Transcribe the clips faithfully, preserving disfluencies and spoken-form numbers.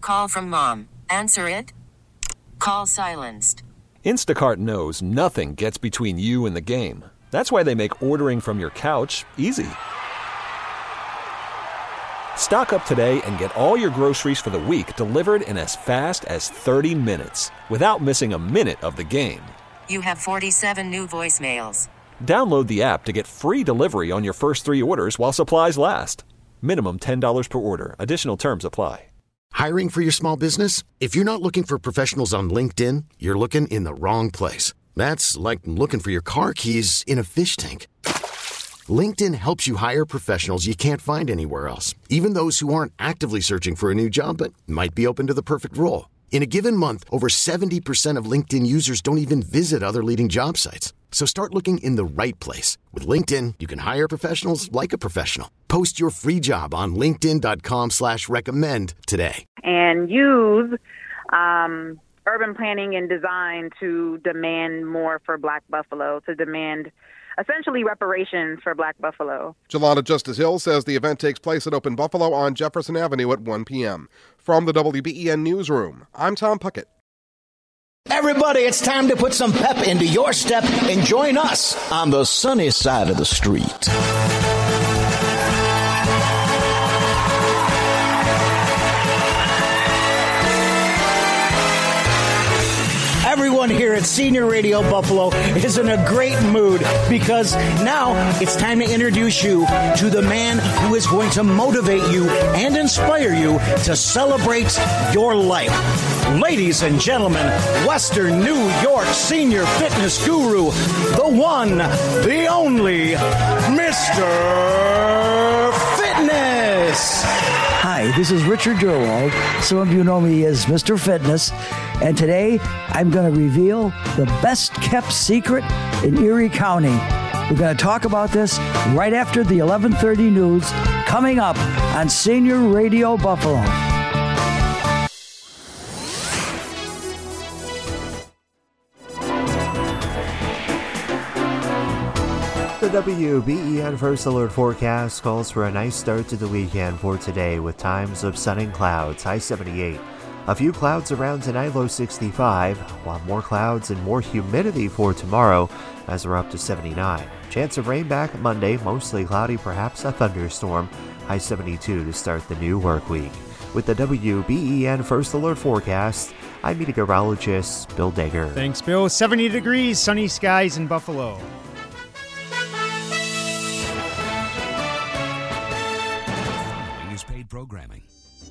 call from mom. Answer it. Call silenced. Instacart knows nothing gets between you and the game. That's why they make ordering from your couch easy. Stock up today and get all your groceries for the week delivered in as fast as thirty minutes without missing a minute of the game. You have forty-seven new voicemails. Download the app to get free delivery on your first three orders while supplies last. Minimum ten dollars per order. Additional terms apply. Hiring for your small business? If you're not looking for professionals on LinkedIn, you're looking in the wrong place. That's like looking for your car keys in a fish tank. LinkedIn helps you hire professionals you can't find anywhere else, even those who aren't actively searching for a new job but might be open to the perfect role. In a given month, over seventy percent of LinkedIn users don't even visit other leading job sites. So start looking in the right place. With LinkedIn, you can hire professionals like a professional. Post your free job on linkedin.com slash recommend today. And use um, urban planning and design to demand more for Black Buffalo, to demand essentially reparations for Black Buffalo. Jelana Justice Hill says the event takes place at Open Buffalo on Jefferson Avenue at one p.m. From the W B E N Newsroom, I'm Tom Puckett. Everybody, it's time to put some pep into your step and join us on the sunny side of the street. Everyone here at Senior Radio Buffalo is in a great mood because now it's time to introduce you to the man who is going to motivate you and inspire you to celebrate your life. Ladies and gentlemen, Western New York senior fitness guru, the one, the only, Mister Fitness. Hi, this is Richard Durwald. Some of you know me as Mister Fitness. And today, I'm going to reveal the best-kept secret in Erie County. We're going to talk about this right after the eleven thirty news, coming up on Senior Radio Buffalo. The W B E N First Alert forecast calls for a nice start to the weekend for today with times of sun and clouds, high seventy-eight. A few clouds around tonight, low sixty-five, while more clouds and more humidity for tomorrow as we're up to seventy-nine. Chance of rain back Monday, mostly cloudy, perhaps a thunderstorm, high seventy-two to start the new work week. With the W B E N First Alert forecast, I'm meteorologist Bill Dager. Thanks, Bill. seventy degrees, sunny skies in Buffalo. Is paid programming.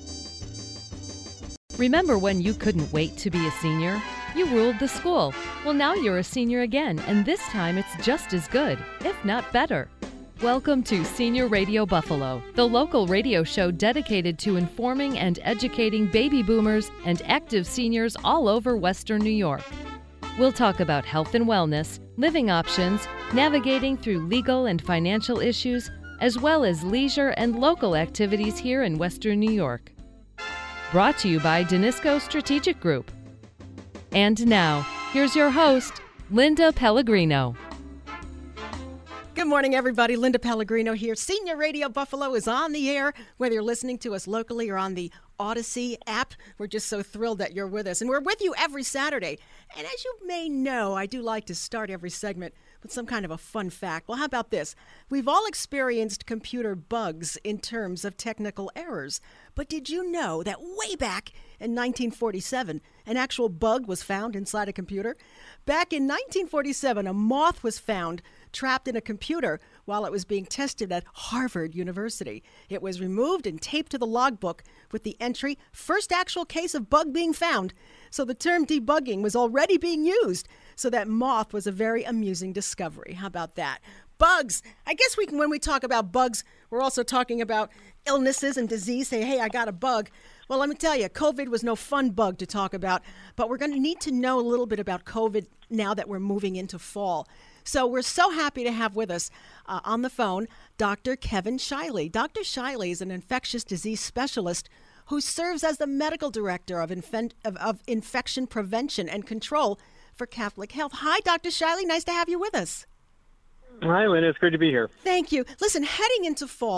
Remember when you couldn't wait to be a senior? You ruled the school. Well, now you're a senior again, and this time it's just as good, if not better. Welcome to Senior Radio Buffalo, the local radio show dedicated to informing and educating baby boomers and active seniors all over Western New York. We'll talk about health and wellness, living options, navigating through legal and financial issues, as well as leisure and local activities here in Western New York. Brought to you by Danisco Strategic Group. And now, here's your host, Linda Pellegrino. Good morning, everybody. Linda Pellegrino here. Senior Radio Buffalo is on the air, whether you're listening to us locally or on the Odyssey app. We're just so thrilled that you're with us. And we're with you every Saturday. And as you may know, I do like to start every segment with some kind of a fun fact. Well, how about this? We've all experienced computer bugs in terms of technical errors. But did you know that way back in nineteen forty-seven, an actual bug was found inside a computer? Back in nineteen forty-seven, a moth was found trapped in a computer while it was being tested at Harvard University. It was removed and taped to the logbook with the entry, first actual case of bug being found. So the term debugging was already being used. So that moth was a very amusing discovery. How about that? Bugs. I guess we can, when we talk about bugs, we're also talking about illnesses and disease. Say, hey, I got a bug. Well, let me tell you, COVID was no fun bug to talk about, but we're going to need to know a little bit about COVID now that we're moving into fall. So we're so happy to have with us uh, on the phone Doctor Kevin Shiley. Doctor Shiley is an infectious disease specialist who serves as the medical director of, infen- of, of infection prevention and control for Catholic Health. Hi, Doctor Shiley. Nice to have you with us. Hi, Lynn. It's great to be here. Thank you. Listen, heading into fall,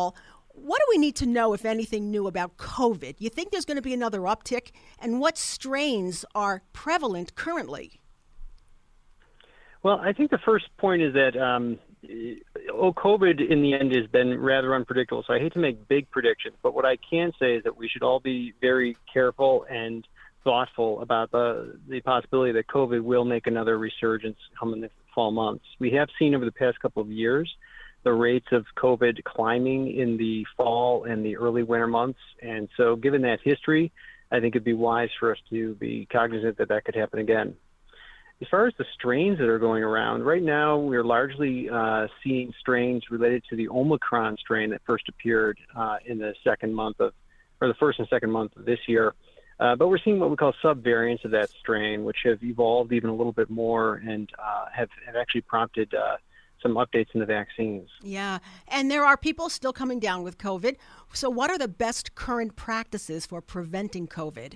What do we need to know, if anything, new about COVID? You think there's going to be another uptick? And what strains are prevalent currently? Well, I think the first point is that um, oh, COVID in the end has been rather unpredictable. So I hate to make big predictions, but what I can say is that we should all be very careful and thoughtful about the, the possibility that COVID will make another resurgence come in the fall months. We have seen over the past couple of years the rates of COVID climbing in the fall and the early winter months. And so given that history, I think it'd be wise for us to be cognizant that that could happen again. As far as the strains that are going around, right now we're largely uh, seeing strains related to the Omicron strain that first appeared uh, in the second month of, or the first and second month of this year. Uh, but we're seeing what we call subvariants of that strain, which have evolved even a little bit more and uh, have, have actually prompted uh, some updates in the vaccines. Yeah, and there are people still coming down with COVID. So what are the best current practices for preventing COVID?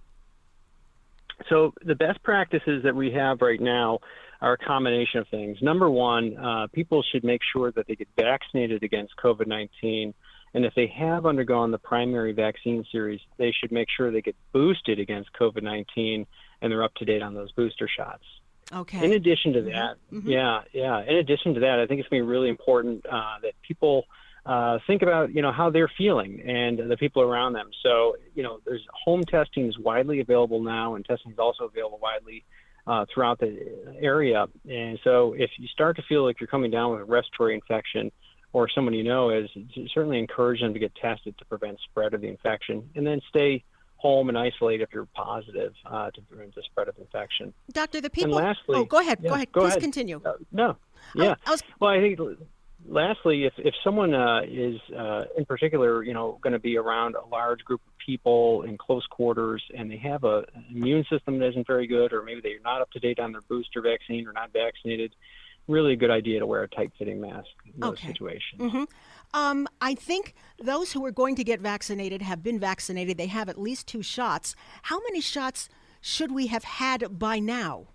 So the best practices that we have right now are a combination of things. Number one, uh, people should make sure that they get vaccinated against COVID nineteen. And if they have undergone the primary vaccine series, they should make sure they get boosted against COVID nineteen and they're up to date on those booster shots. Okay. In addition to that, mm-hmm. yeah, yeah. In addition to that, I think it's going to be really important uh, that people uh, think about, you know, how they're feeling and the people around them. So, you know, there's home testing is widely available now, and testing is also available widely uh, throughout the area. And so, if you start to feel like you're coming down with a respiratory infection, or someone you know is, certainly encourage them to get tested to prevent spread of the infection, and then stay home and isolate if you're positive uh, to prevent the spread of infection. Doctor, the people... And lastly, oh, go ahead. Yeah, go ahead. Go Please ahead. continue. Uh, no. Yeah. I was... Well, I think lastly, if, if someone uh, is uh, in particular, you know, going to be around a large group of people in close quarters and they have a, an immune system that isn't very good, or maybe they're not up to date on their booster vaccine or not vaccinated, really a good idea to wear a tight-fitting mask in those okay. situations. Mm-hmm. Um, I think those who are going to get vaccinated have been vaccinated. They have at least two shots. How many shots should we have had by now?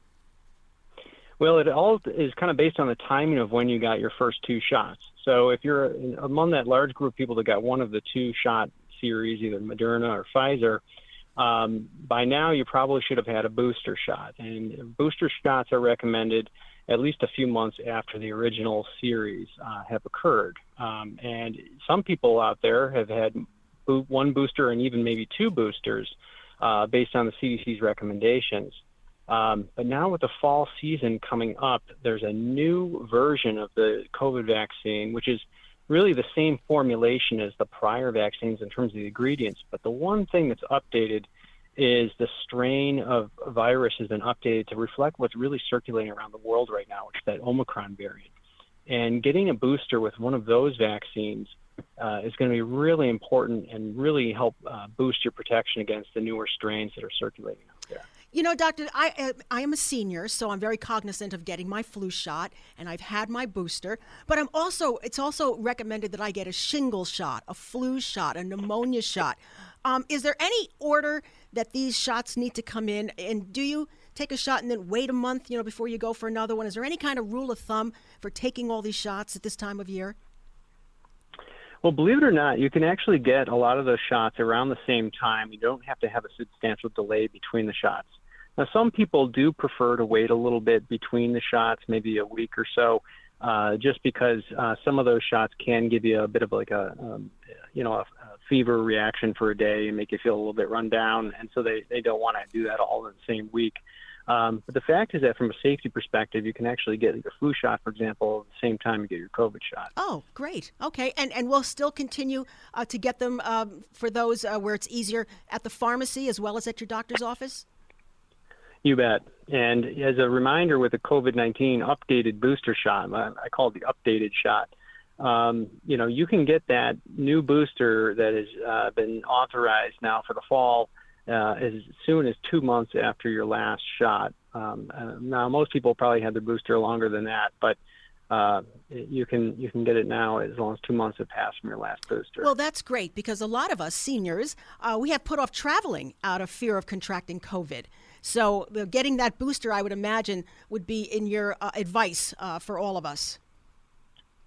Well, it all is kind of based on the timing of when you got your first two shots. So if you're among that large group of people that got one of the two shot series, either Moderna or Pfizer, um, by now you probably should have had a booster shot. And booster shots are recommended at least a few months after the original series uh, have occurred. Um, and some people out there have had bo- one booster and even maybe two boosters uh, based on the C D C's recommendations. Um, but now with the fall season coming up, there's a new version of the COVID vaccine, which is really the same formulation as the prior vaccines in terms of the ingredients. But the one thing that's updated is the strain of virus has been updated to reflect what's really circulating around the world right now, which is that Omicron variant. And getting a booster with one of those vaccines uh, is going to be really important and really help uh, boost your protection against the newer strains that are circulating out there. You know, Doctor, I, uh, I am a senior, so I'm very cognizant of getting my flu shot, and I've had my booster. But I'm also, it's also recommended that I get a shingle shot, a flu shot, a pneumonia shot. Um, is there any order that these shots need to come in? And do you take a shot and then wait a month, you know, before you go for another one? Is there any kind of rule of thumb for taking all these shots at this time of year? Well, believe it or not, you can actually get a lot of those shots around the same time. You don't have to have a substantial delay between the shots. Now, some people do prefer to wait a little bit between the shots, maybe a week or so, uh, just because uh, some of those shots can give you a bit of like a, um, you know, a, a fever reaction for a day and make you feel a little bit run down. And so they, they don't want to do that all in the same week. Um, but the fact is that from a safety perspective, you can actually get your flu shot, for example, at the same time you get your COVID shot. Oh, great. Okay. And and we'll still continue uh, to get them um, for those uh, where it's easier at the pharmacy as well as at your doctor's office? You bet. And as a reminder, with the COVID nineteen updated booster shot, I call it the updated shot, um, you know, you can get that new booster that has uh, been authorized now for the fall uh, as soon as two months after your last shot. Um, uh, now, most people probably had their booster longer than that, but uh, you can you can get it now as long as two months have passed from your last booster. Well, that's great, because a lot of us seniors, uh, we have put off traveling out of fear of contracting COVID. So uh, getting that booster, I would imagine, would be in your uh, advice uh, for all of us.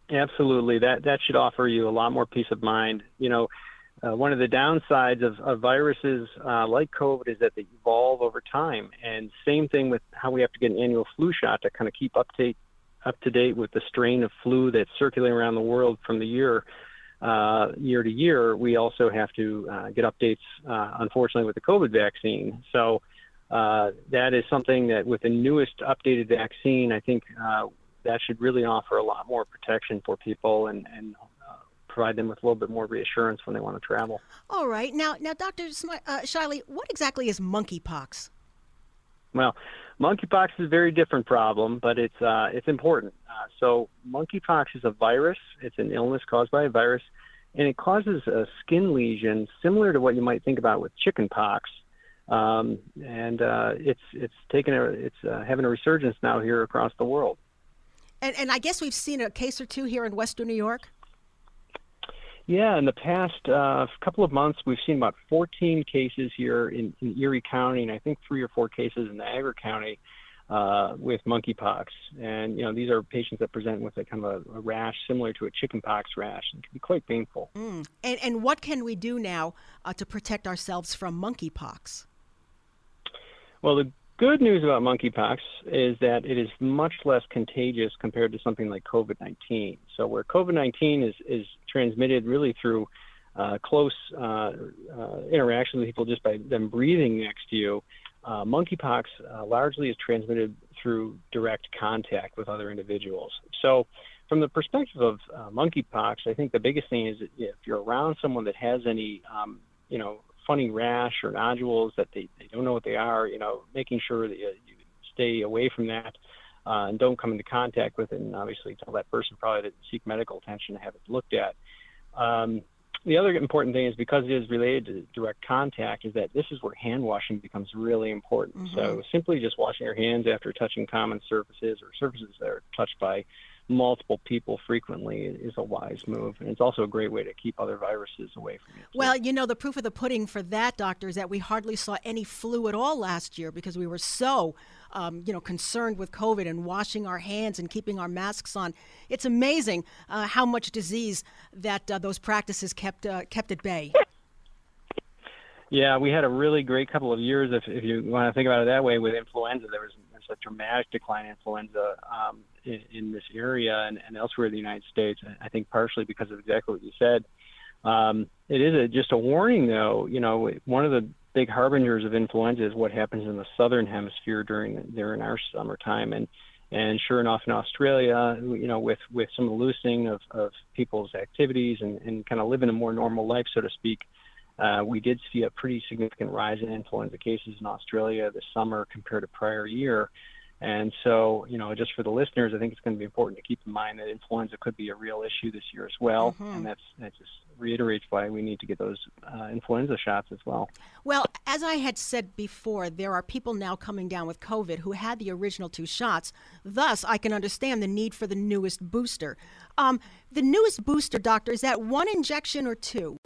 Absolutely. That that should offer you a lot more peace of mind. You know, uh, one of the downsides of, of viruses uh, like COVID is that they evolve over time. And same thing with how we have to get an annual flu shot to kind of keep up to, up to date with the strain of flu that's circulating around the world from the year uh, year to year. We also have to uh, get updates, uh, unfortunately, with the COVID vaccine. So uh, that is something that with the newest updated vaccine, I think uh, that should really offer a lot more protection for people and, and uh, provide them with a little bit more reassurance when they want to travel. All right. Now, now, Doctor Sm- uh, Shiley, what exactly is monkeypox? Well, monkeypox is a very different problem, but it's uh, it's important. Uh, so monkeypox is a virus. It's an illness caused by a virus, and it causes a skin lesion similar to what you might think about with chickenpox. Um, and uh, it's it's taken a it's uh, having a resurgence now here across the world. And and I guess we've seen a case or two here in Western New York. Yeah, in the past uh, couple of months, we've seen about fourteen cases here in, in Erie County, and I think three or four cases in Niagara County uh, with monkeypox. And, you know, these are patients that present with a kind of a, a rash similar to a chickenpox rash. It can be quite painful. Mm. And, and what can we do now uh, to protect ourselves from monkeypox? Well, the good news about monkeypox is that it is much less contagious compared to something like COVID nineteen. So where COVID nineteen is, is transmitted really through uh, close uh, uh, interaction with people just by them breathing next to you, uh, monkeypox uh, largely is transmitted through direct contact with other individuals. So from the perspective of uh, monkeypox, I think the biggest thing is that if you're around someone that has any, um, you know, funny rash or nodules that they, they don't know what they are, you know, making sure that you, you stay away from that uh, and don't come into contact with it, and obviously tell that person probably to seek medical attention and have it looked at. Um, the other important thing is because it is related to direct contact is that this is where hand washing becomes really important. Mm-hmm. So simply just washing your hands after touching common surfaces or surfaces that are touched by multiple people frequently is a wise move, and it's also a great way to keep other viruses away from you. Well, you know, the proof of the pudding for that, Doctor, is that we hardly saw any flu at all last year because we were so, um, you know, concerned with COVID and washing our hands and keeping our masks on. It's amazing uh, how much disease that uh, those practices kept uh, kept at bay. Yeah, we had a really great couple of years, if, if you want to think about it that way, with influenza. There was a dramatic decline in influenza um, in, in this area and, and elsewhere in the United States, I think partially because of exactly what you said. Um, it is a, just a warning, though. You know, one of the big harbingers of influenza is what happens in the southern hemisphere during during our summertime. And, and sure enough, in Australia, you know, with, with some of the loosening of, of people's activities and, and kind of living a more normal life, so to speak, Uh, we did see a pretty significant rise in influenza cases in Australia this summer compared to prior year. And so, you know, just for the listeners, I think it's going to be important to keep in mind that influenza could be a real issue this year as well. Mm-hmm. And that's, that just reiterates why we need to get those uh, influenza shots as well. Well, as I had said before, there are people now coming down with COVID who had the original two shots. Thus, I can understand the need for the newest booster. Um, the newest booster, Doctor, is that one injection or two?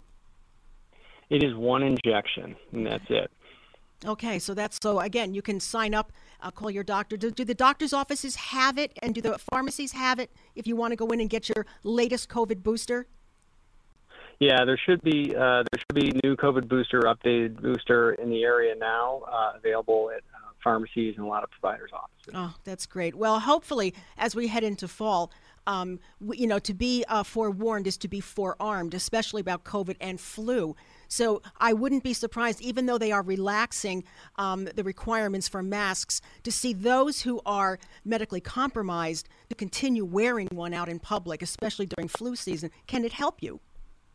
It is one injection, and that's it. Okay, so that's so again, you can sign up, uh, call your doctor. Do, do the doctor's offices have it, and do the pharmacies have it if you want to go in and get your latest COVID booster? Yeah, there should be uh, there should be new COVID booster, updated booster in the area now, uh, available at uh, pharmacies and a lot of providers' offices. Oh, that's great. Well, hopefully, as we head into fall, um, we, you know, to be uh, forewarned is to be forearmed, especially about COVID and flu. So I wouldn't be surprised, even though they are relaxing um, the requirements for masks, to see those who are medically compromised to continue wearing one out in public, especially during flu season. Can it help you?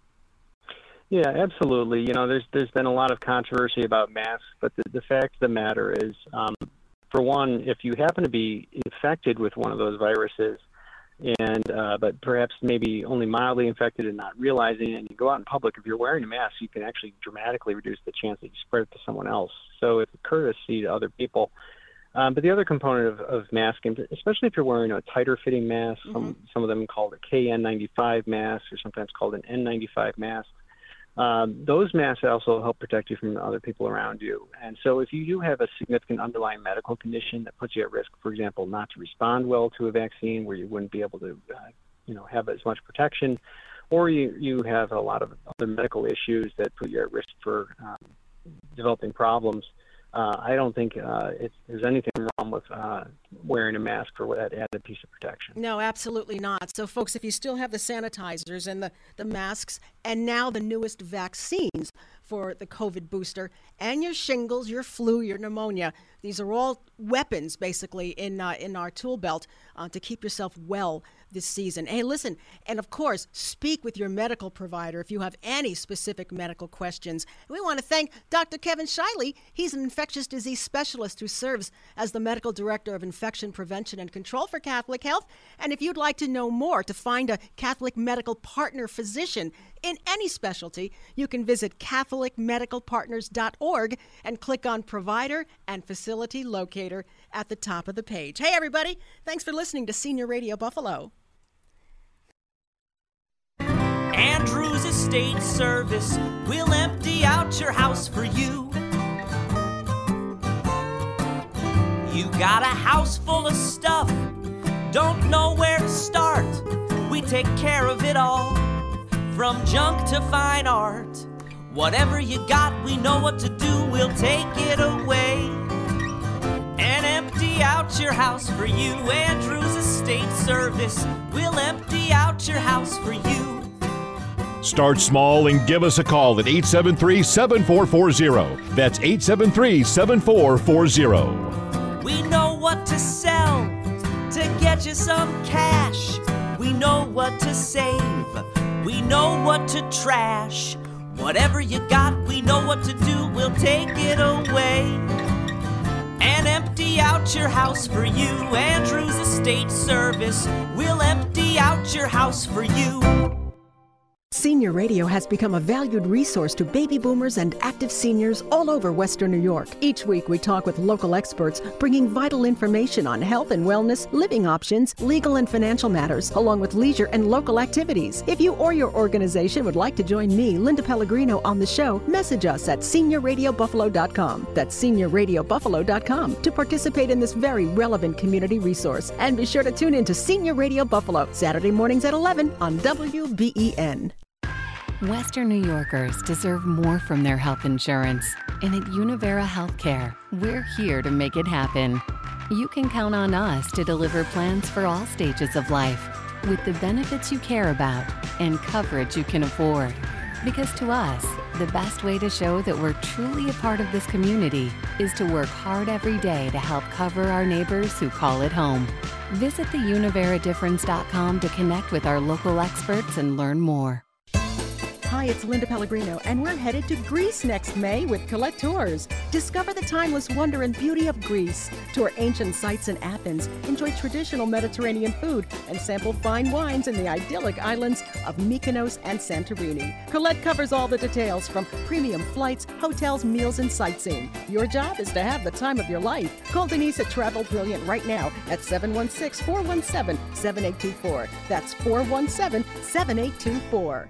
Yeah, absolutely. You know, there's there's been a lot of controversy about masks, but the, the fact of the matter is, um, for one, if you happen to be infected with one of those viruses, and uh, but perhaps maybe only mildly infected and not realizing it, and you go out in public, if you're wearing a mask, you can actually dramatically reduce the chance that you spread it to someone else. So it's a courtesy to other people. Um, but the other component of, of masking, especially if you're wearing a tighter fitting mask, mm-hmm. some, some of them called a K N ninety-five mask or sometimes called an N ninety-five mask, Um, those masks also help protect you from the other people around you. And so if you do have a significant underlying medical condition that puts you at risk, for example, not to respond well to a vaccine where you wouldn't be able to uh, you know, have as much protection, or you, you have a lot of other medical issues that put you at risk for um, developing problems. Uh, I don't think uh, it, there's anything wrong with uh, wearing a mask for that added piece of protection. No, absolutely not. So, folks, if you still have the sanitizers and the, the masks and now the newest vaccines for the COVID booster and your shingles, your flu, your pneumonia, these are all weapons, basically, in uh, in our tool belt uh, to keep yourself well this season. Hey, listen, and of course, speak with your medical provider if you have any specific medical questions. We want to thank Doctor Kevin Shiley. He's an infectious disease specialist who serves as the medical director of infection prevention and control for Catholic Health. And if you'd like to know more, to find a Catholic medical partner physician in any specialty, you can visit catholic medical partners dot org and click on Provider and Facility Locator at the top of the page. Hey, everybody. Thanks for listening to Senior Radio Buffalo. Andrews Estate Service will empty out your house for you. You got a house full of stuff, don't know where to start. We take care of it all, from junk to fine art. Whatever you got, we know what to do, we'll take it away and empty out your house for you. Andrews Estate Service will empty out your house for you. Start small and give us a call at eight seven three, seven four four zero. That's eight seven three, seven four four zero. We know what to sell to get you some cash. We know what to save. We know what to trash. Whatever you got, we know what to do. We'll take it away and empty out your house for you. Andrews Estate Service will empty out your house for you. Senior Radio has become a valued resource to baby boomers and active seniors all over Western New York. Each week we talk with local experts, bringing vital information on health and wellness, living options, legal and financial matters, along with leisure and local activities. If you or your organization would like to join me, Linda Pellegrino, on the show, message us at senior radio buffalo dot com. That's senior radio buffalo dot com to participate in this very relevant community resource. And be sure to tune in to Senior Radio Buffalo, Saturday mornings at eleven on W B E N. Western New Yorkers deserve more from their health insurance. And at Univera Healthcare, we're here to make it happen. You can count on us to deliver plans for all stages of life, with the benefits you care about and coverage you can afford. Because to us, the best way to show that we're truly a part of this community is to work hard every day to help cover our neighbors who call it home. Visit the univera difference dot com to connect with our local experts and learn more. Hi, it's Linda Pellegrino, and we're headed to Greece next May with Colette Tours. Discover the timeless wonder and beauty of Greece. Tour ancient sites in Athens, enjoy traditional Mediterranean food, and sample fine wines in the idyllic islands of Mykonos and Santorini. Colette covers all the details, from premium flights, hotels, meals, and sightseeing. Your job is to have the time of your life. Call Denise at Travel Brilliant right now at seven one six, four one seven, seven eight two four. That's four one seven, seven eight two four.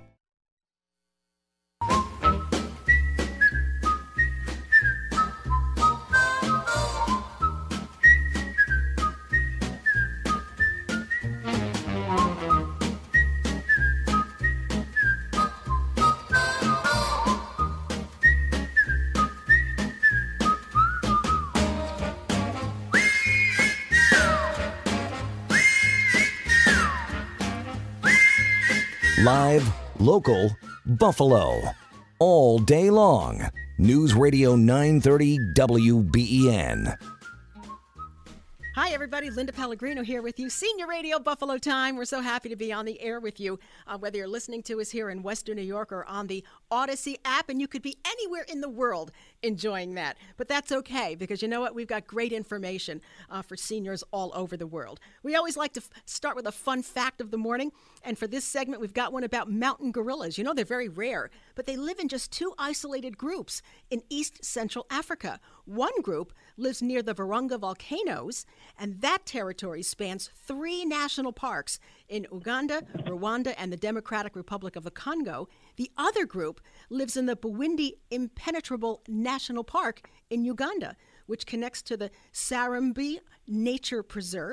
Live, local, Buffalo. All day long. News Radio nine thirty W B E N. Hi, everybody. Linda Pellegrino here with you. Senior Radio Buffalo time. We're so happy to be on the air with you, uh, whether you're listening to us here in Western New York or on the Odyssey app, and you could be anywhere in the world enjoying that. But that's okay, because you know what? We've got great information uh, for seniors all over the world. We always like to f- start with a fun fact of the morning, and for this segment, we've got one about mountain gorillas. You know, they're very rare, but they live in just two isolated groups in East Central Africa. One group lives near the Virunga volcanoes, and that territory spans three national parks in Uganda, Rwanda, and the Democratic Republic of the Congo. The other group lives in the Bwindi Impenetrable National Park in Uganda, which connects to the Sarambi Nature Preserve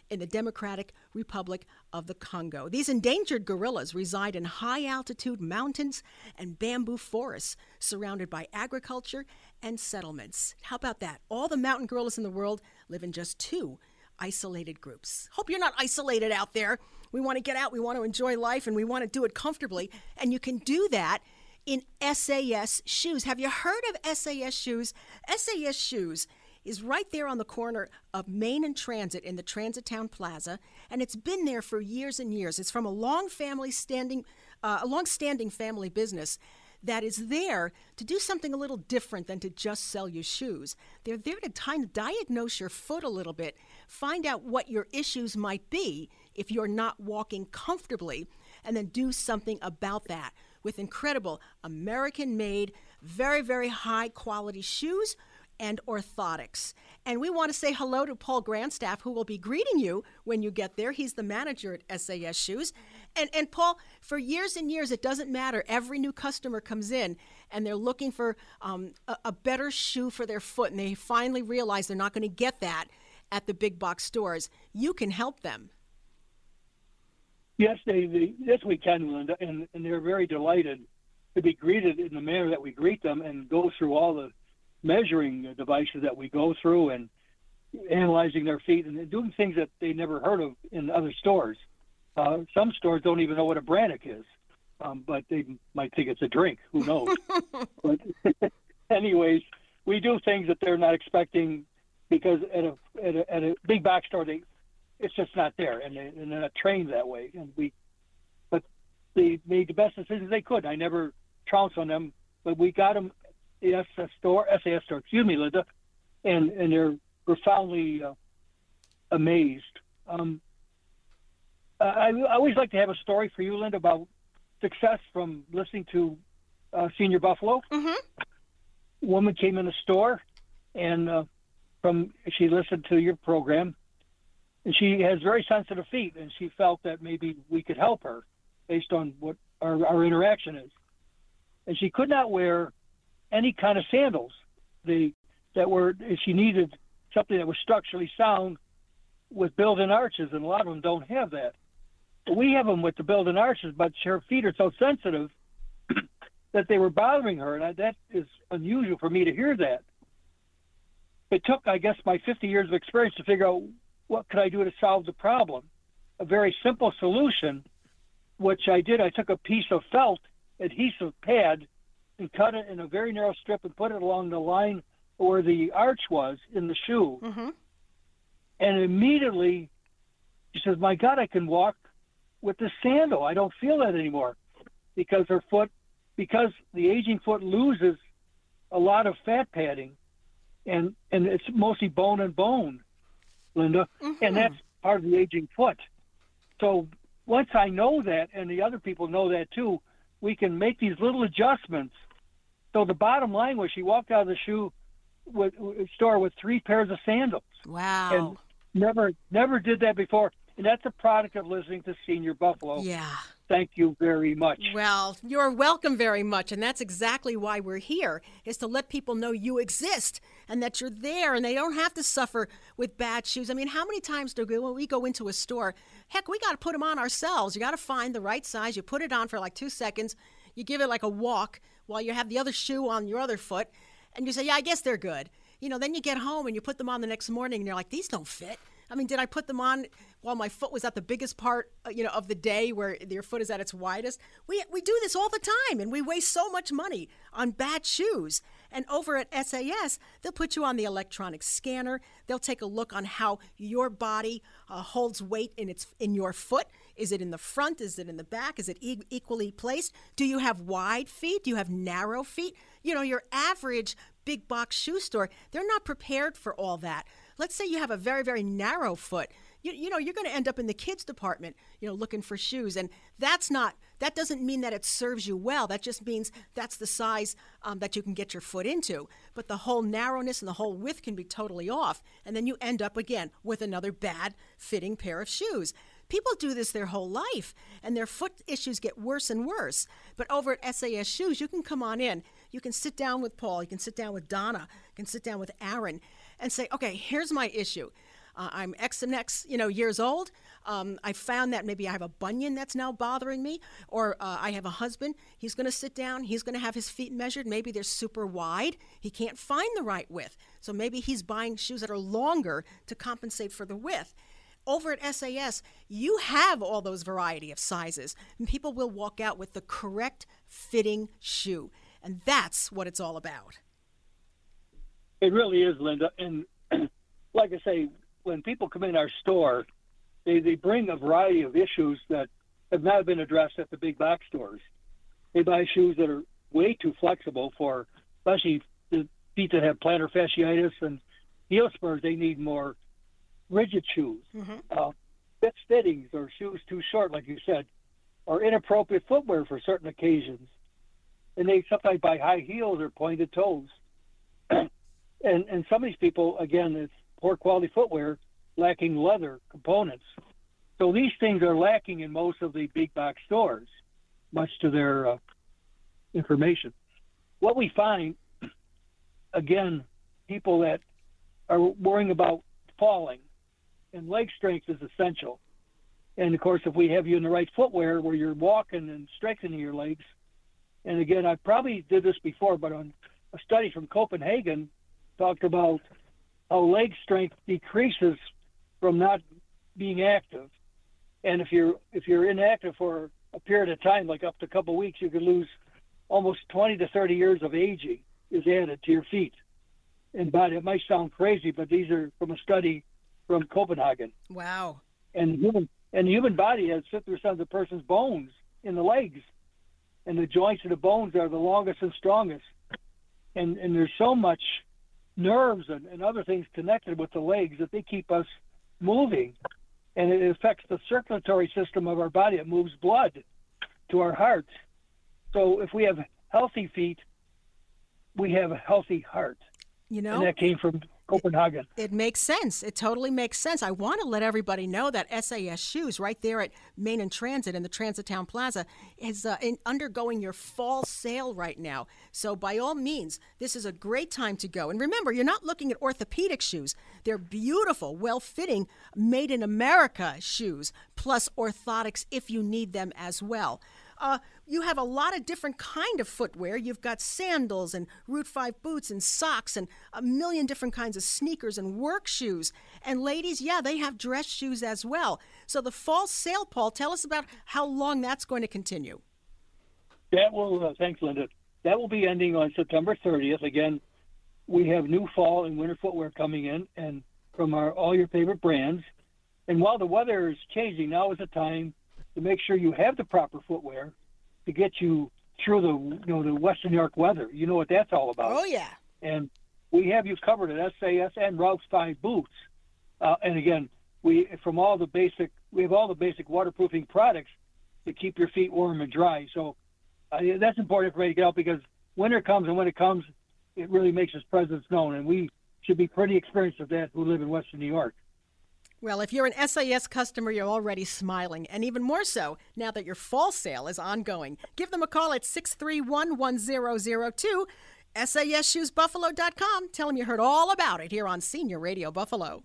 in the Democratic Republic of the Congo. These endangered gorillas reside in high-altitude mountains and bamboo forests surrounded by agriculture and settlements. How about that? All the mountain gorillas in the world live in just two isolated groups. Hope you're not isolated out there. We want to get out, we want to enjoy life, and we want to do it comfortably. And you can do that in S A S Shoes. Have you heard of S A S Shoes? S A S Shoes is right there on the corner of Main and Transit in the Transit Town Plaza, and it's been there for years and years. It's from a long family standing, uh, a long-standing family business that is there to do something a little different than to just sell you shoes. They're there to kind of diagnose your foot a little bit, find out what your issues might be if you're not walking comfortably, and then do something about that with incredible American-made, very, very high-quality shoes and orthotics. And we want to say hello to Paul Grandstaff, who will be greeting you when you get there. He's the manager at S A S Shoes. And, and Paul, for years and years, it doesn't matter. Every new customer comes in, and they're looking for um, a, a better shoe for their foot, and they finally realize they're not going to get that at the big box stores. You can help them. Yes, they, they, yes, we can, Linda, and, and they're very delighted to be greeted in the manner that we greet them and go through all the measuring devices that we go through and analyzing their feet and doing things that they never heard of in other stores. Uh, some stores don't even know what a Brannock is, um, but they might think it's a drink. Who knows? But anyways, we do things that they're not expecting because at a at a, at a big box store, they it's just not there, and, they, and they're not trained that way. And we, but they made the best decisions they could. I never trounced on them, but we got them. The S A S store, S A S store, excuse me, Linda, and and they're profoundly uh, amazed. Um, I, I always like to have a story for you, Linda, about success from listening to uh, Senior Buffalo. Mm-hmm. A woman came in the store, and uh, from she listened to your program, and she has very sensitive feet, and she felt that maybe we could help her based on what our, our interaction is. And she could not wear any kind of sandals. The that were she needed something that was structurally sound with built-in arches, and a lot of them don't have that. We have them with the built-in arches, but her feet are so sensitive that they were bothering her, and I, that is unusual for me to hear that. It took, I guess, my fifty years of experience to figure out what could I do to solve the problem. A very simple solution, which I did. I took a piece of felt adhesive pad and cut it in a very narrow strip and put it along the line where the arch was in the shoe. Mm-hmm. And immediately she says, my God, I can walk with the sandal. I don't feel that anymore because her foot, because the aging foot loses a lot of fat padding, and, and it's mostly bone and bone, Linda, mm-hmm. and that's part of the aging foot. So once I know that, and the other people know that too, we can make these little adjustments. So the bottom line was she walked out of the shoe with, with store with three pairs of sandals. Wow. And never never did that before. And that's a product of listening to Senior Buffalo. Yeah. Thank you very much. Well, you're welcome very much. And that's exactly why we're here, is to let people know you exist and that you're there and they don't have to suffer with bad shoes. I mean, how many times do we, when we go into a store, heck, we got to put them on ourselves. You got to find the right size. You put it on for like two seconds. You give it like a walk while you have the other shoe on your other foot. And you say, yeah, I guess they're good. You know, then you get home and you put them on the next morning and you're like, these don't fit. I mean, did I put them on while my foot was at the biggest part, you know, of the day where your foot is at its widest? We we do this all the time, and we waste so much money on bad shoes. And over at S A S, they'll put you on the electronic scanner. They'll take a look on how your body uh, holds weight in its in your foot. Is it in the front? Is it in the back? Is it e- equally placed? Do you have wide feet? Do you have narrow feet? You know, your average big box shoe store, they're not prepared for all that. Let's say you have a very, very narrow foot. You, you know, you're going to end up in the kids department, you know, looking for shoes. And that's not, that doesn't mean that it serves you well. That just means that's the size um, that you can get your foot into. But the whole narrowness and the whole width can be totally off. And then you end up again with another bad fitting pair of shoes. People do this their whole life, and their foot issues get worse and worse. But over at S A S Shoes, you can come on in. You can sit down with Paul. You can sit down with Donna. You can sit down with Aaron and say, okay, here's my issue. Uh, I'm X and X, you know, years old. Um, I found that maybe I have a bunion that's now bothering me, or uh, I have a husband. He's going to sit down. He's going to have his feet measured. Maybe they're super wide. He can't find the right width. So maybe he's buying shoes that are longer to compensate for the width. Over at S A S, you have all those variety of sizes, and people will walk out with the correct fitting shoe. And that's what it's all about. It really is, Linda. And like I say, when people come in our store, they, they bring a variety of issues that have not been addressed at the big box stores. They buy shoes that are way too flexible for, especially the feet that have plantar fasciitis and heel spurs. They need more rigid shoes. Mm-hmm. Uh, fit fittings or shoes too short, like you said, or inappropriate footwear for certain occasions. And they sometimes buy high heels or pointed toes. and and some of these people, again, it's poor quality footwear, lacking leather components. So these things are lacking in most of the big box stores, much to their uh, information. What we find, again, people that are worrying about falling, and leg strength is essential. And of course, if we have you in the right footwear where you're walking and strengthening your legs, and again, I probably did this before, but on a study from Copenhagen talked about how leg strength decreases from not being active. And if you're if you're inactive for a period of time, like up to a couple of weeks, you could lose almost twenty to thirty years of aging is added to your feet and body. It might sound crazy, but these are from a study from Copenhagen. Wow. And the human and the human body has fifty percent of the person's bones in the legs, and the joints of the bones are the longest and strongest. And and there's so much nerves and, and other things connected with the legs that they keep us moving, and it affects the circulatory system of our body. It moves blood to our heart. So if we have healthy feet, we have a healthy heart. You know, and that came from Copenhagen. It makes sense. It totally makes sense. I want to let everybody know that S A S Shoes right there at Main and Transit in the Transit Town Plaza is uh, in, undergoing your fall sale right now. So by all means, this is a great time to go. And remember, you're not looking at orthopedic shoes. They're beautiful, well-fitting, made in America shoes, plus orthotics if you need them as well. Uh, you have a lot of different kind of footwear. You've got sandals and Route five boots and socks and a million different kinds of sneakers and work shoes. And ladies, yeah, they have dress shoes as well. So the fall sale, Paul, tell us about how long that's going to continue. That will, uh, thanks, Linda. That will be ending on September thirtieth. Again, we have new fall and winter footwear coming in, and from our all your favorite brands. And while the weather is changing, now is the time to make sure you have the proper footwear to get you through the you know the Western New York weather. You know what that's all about. Oh yeah. And we have you covered at S A S and Route five boots. Uh, and again, we from all the basic we have all the basic waterproofing products to keep your feet warm and dry. So uh, that's important for you to get out, because winter comes, and when it comes, it really makes its presence known. And we should be pretty experienced with that who live in Western New York. Well, if you're an S A S customer, you're already smiling, and even more so now that your fall sale is ongoing. Give them a call at six three one, one zero zero two, S A S shoes buffalo dot com. Tell them you heard all about it here on Senior Radio Buffalo.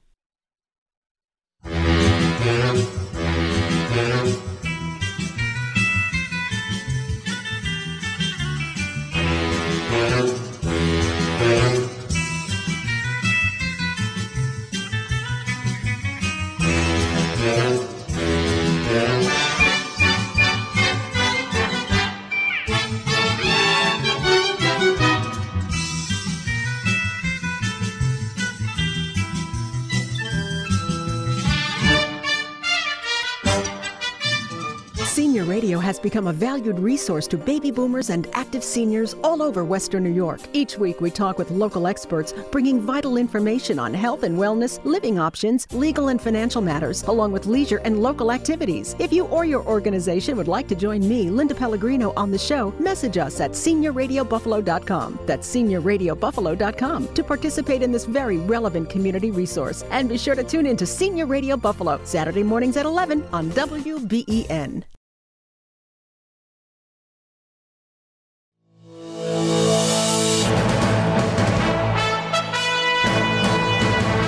Senior Radio has become a valued resource to baby boomers and active seniors all over Western New York. Each week we talk with local experts, bringing vital information on health and wellness, living options, legal and financial matters, along with leisure and local activities. If you or your organization would like to join me, Linda Pellegrino, on the show, message us at senior radio buffalo dot com. That's senior radio buffalo dot com to participate in this very relevant community resource. And be sure to tune in to Senior Radio Buffalo, Saturday mornings at eleven on W B E N.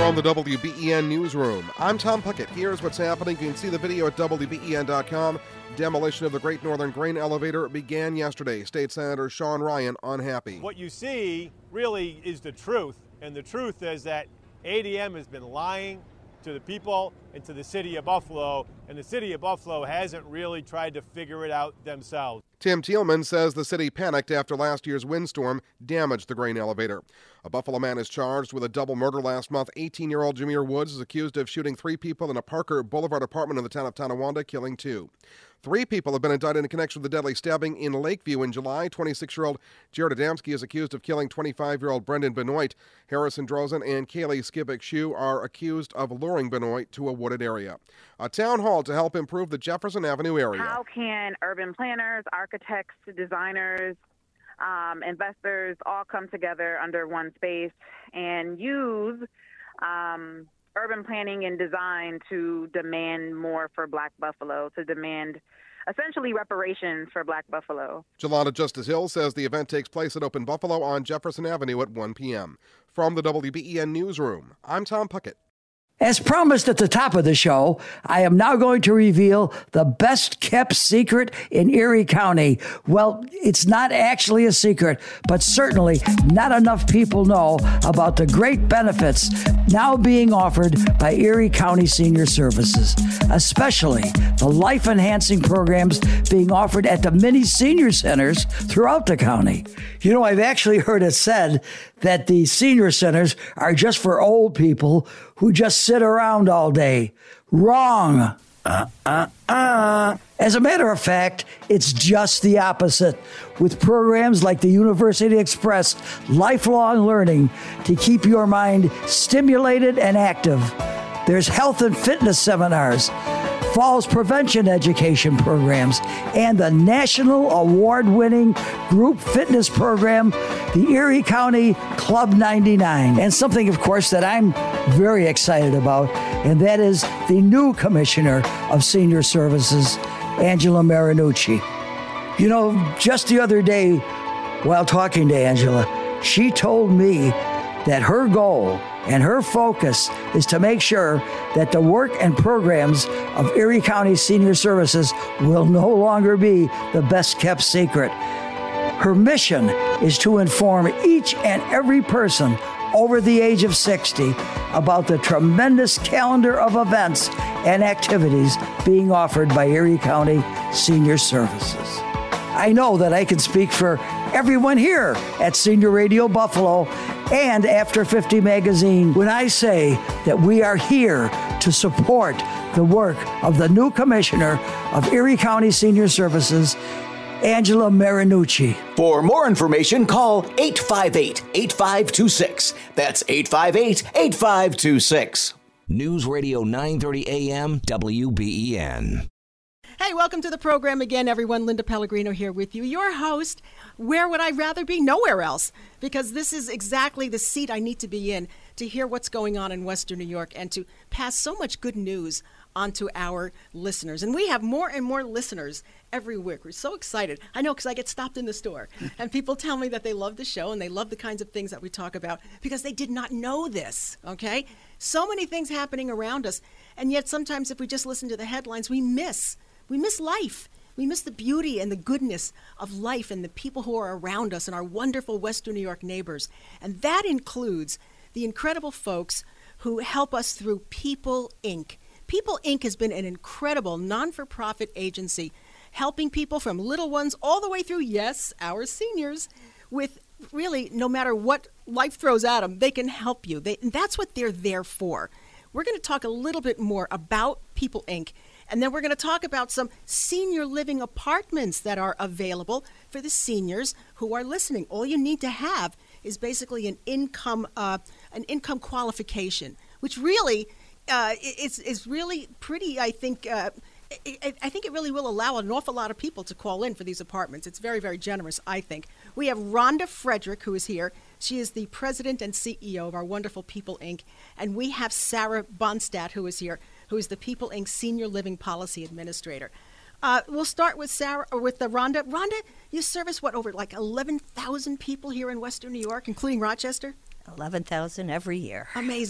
From the W B E N newsroom, I'm Tom Puckett. Here's what's happening. You can see the video at W B E N dot com. Demolition of the Great Northern Grain Elevator began yesterday. State Senator Sean Ryan unhappy. What you see really is the truth, and the truth is that A D M has been lying to the people and to the city of Buffalo, and the city of Buffalo hasn't really tried to figure it out themselves. Tim Thielman says the city panicked after last year's windstorm damaged the grain elevator. A Buffalo man is charged with a double murder last month. eighteen-year-old Jameer Woods is accused of shooting three people in a Parker Boulevard apartment in the town of Tonawanda, killing two. Three people have been indicted in connection with the deadly stabbing in Lakeview in July. twenty-six-year-old Jared Adamski is accused of killing twenty-five-year-old Brendan Benoit. Harrison Drozen and Kaylee Skibbick-Shue are accused of luring Benoit to a wooded area. A town hall to help improve the Jefferson Avenue area. How can urban planners, architects, designers, um, investors all come together under one space and use um, urban planning and design to demand more for Black Buffalo, to demand essentially reparations for Black Buffalo. Jelana Justice Hill says the event takes place at Open Buffalo on Jefferson Avenue at one p.m. From the W B E N newsroom, I'm Tom Puckett. As promised at the top of the show, I am now going to reveal the best kept secret in Erie County. Well, it's not actually a secret, but certainly not enough people know about the great benefits now being offered by Erie County Senior Services, especially the life-enhancing programs being offered at the many senior centers throughout the county. You know, I've actually heard it said that the senior centers are just for old people who just sit around all day. Wrong. Uh, uh, uh. As a matter of fact, it's just the opposite, with programs like the University Express Lifelong Learning to keep your mind stimulated and active. There's health and fitness seminars, falls prevention education programs, and the national award-winning group fitness program, the Erie County Club ninety-nine. And something, of course, that I'm very excited about, and that is the new Commissioner of Senior Services, Angela Marinucci. You know, just the other day, while talking to Angela, she told me that her goal and her focus is to make sure that the work and programs of Erie County Senior Services will no longer be the best kept secret. Her mission is to inform each and every person over the age of sixty about the tremendous calendar of events and activities being offered by Erie County Senior Services. I know that I can speak for everyone here at Senior Radio Buffalo and After fifty Magazine when I say that we are here to support the work of the new Commissioner of Erie County Senior Services, Angela Marinucci. For more information, call eight five eight, eight five two six. That's eight five eight, eight five two six. News Radio nine thirty A M W B E N. Hey, welcome to the program again, everyone. Linda Pellegrino here with you, your host. Where would I rather be? Nowhere else, because this is exactly the seat I need to be in to hear what's going on in Western New York and to pass so much good news onto our listeners. And we have more and more listeners every week. We're so excited. I know, because I get stopped in the store and people tell me that they love the show and they love the kinds of things that we talk about because they did not know this, okay? So many things happening around us, and yet sometimes if we just listen to the headlines, we miss We miss life. We miss the beauty and the goodness of life and the people who are around us and our wonderful Western New York neighbors. And that includes the incredible folks who help us through People Incorporated. People Incorporated has been an incredible non-for-profit agency helping people from little ones all the way through, yes, our seniors, with really no matter what life throws at them, they can help you. They, and that's what they're there for. We're going to talk a little bit more about People Incorporated. And then we're going to talk about some senior living apartments that are available for the seniors who are listening. All you need to have is basically an income, uh, an income qualification, which really uh, is is really pretty. I think uh, I, I think it really will allow an awful lot of people to call in for these apartments. It's very, very generous, I think. We have Rhonda Frederick, who is here. She is the president and C E O of our wonderful People Incorporated. And we have Sarah Bonstadt, who is here, who is the People Incorporated Senior Living Policy Administrator. Uh, we'll start with Sarah or with the Rhonda. Rhonda, you service what, over like eleven thousand people here in Western New York, including Rochester? eleven thousand every year. Amazing.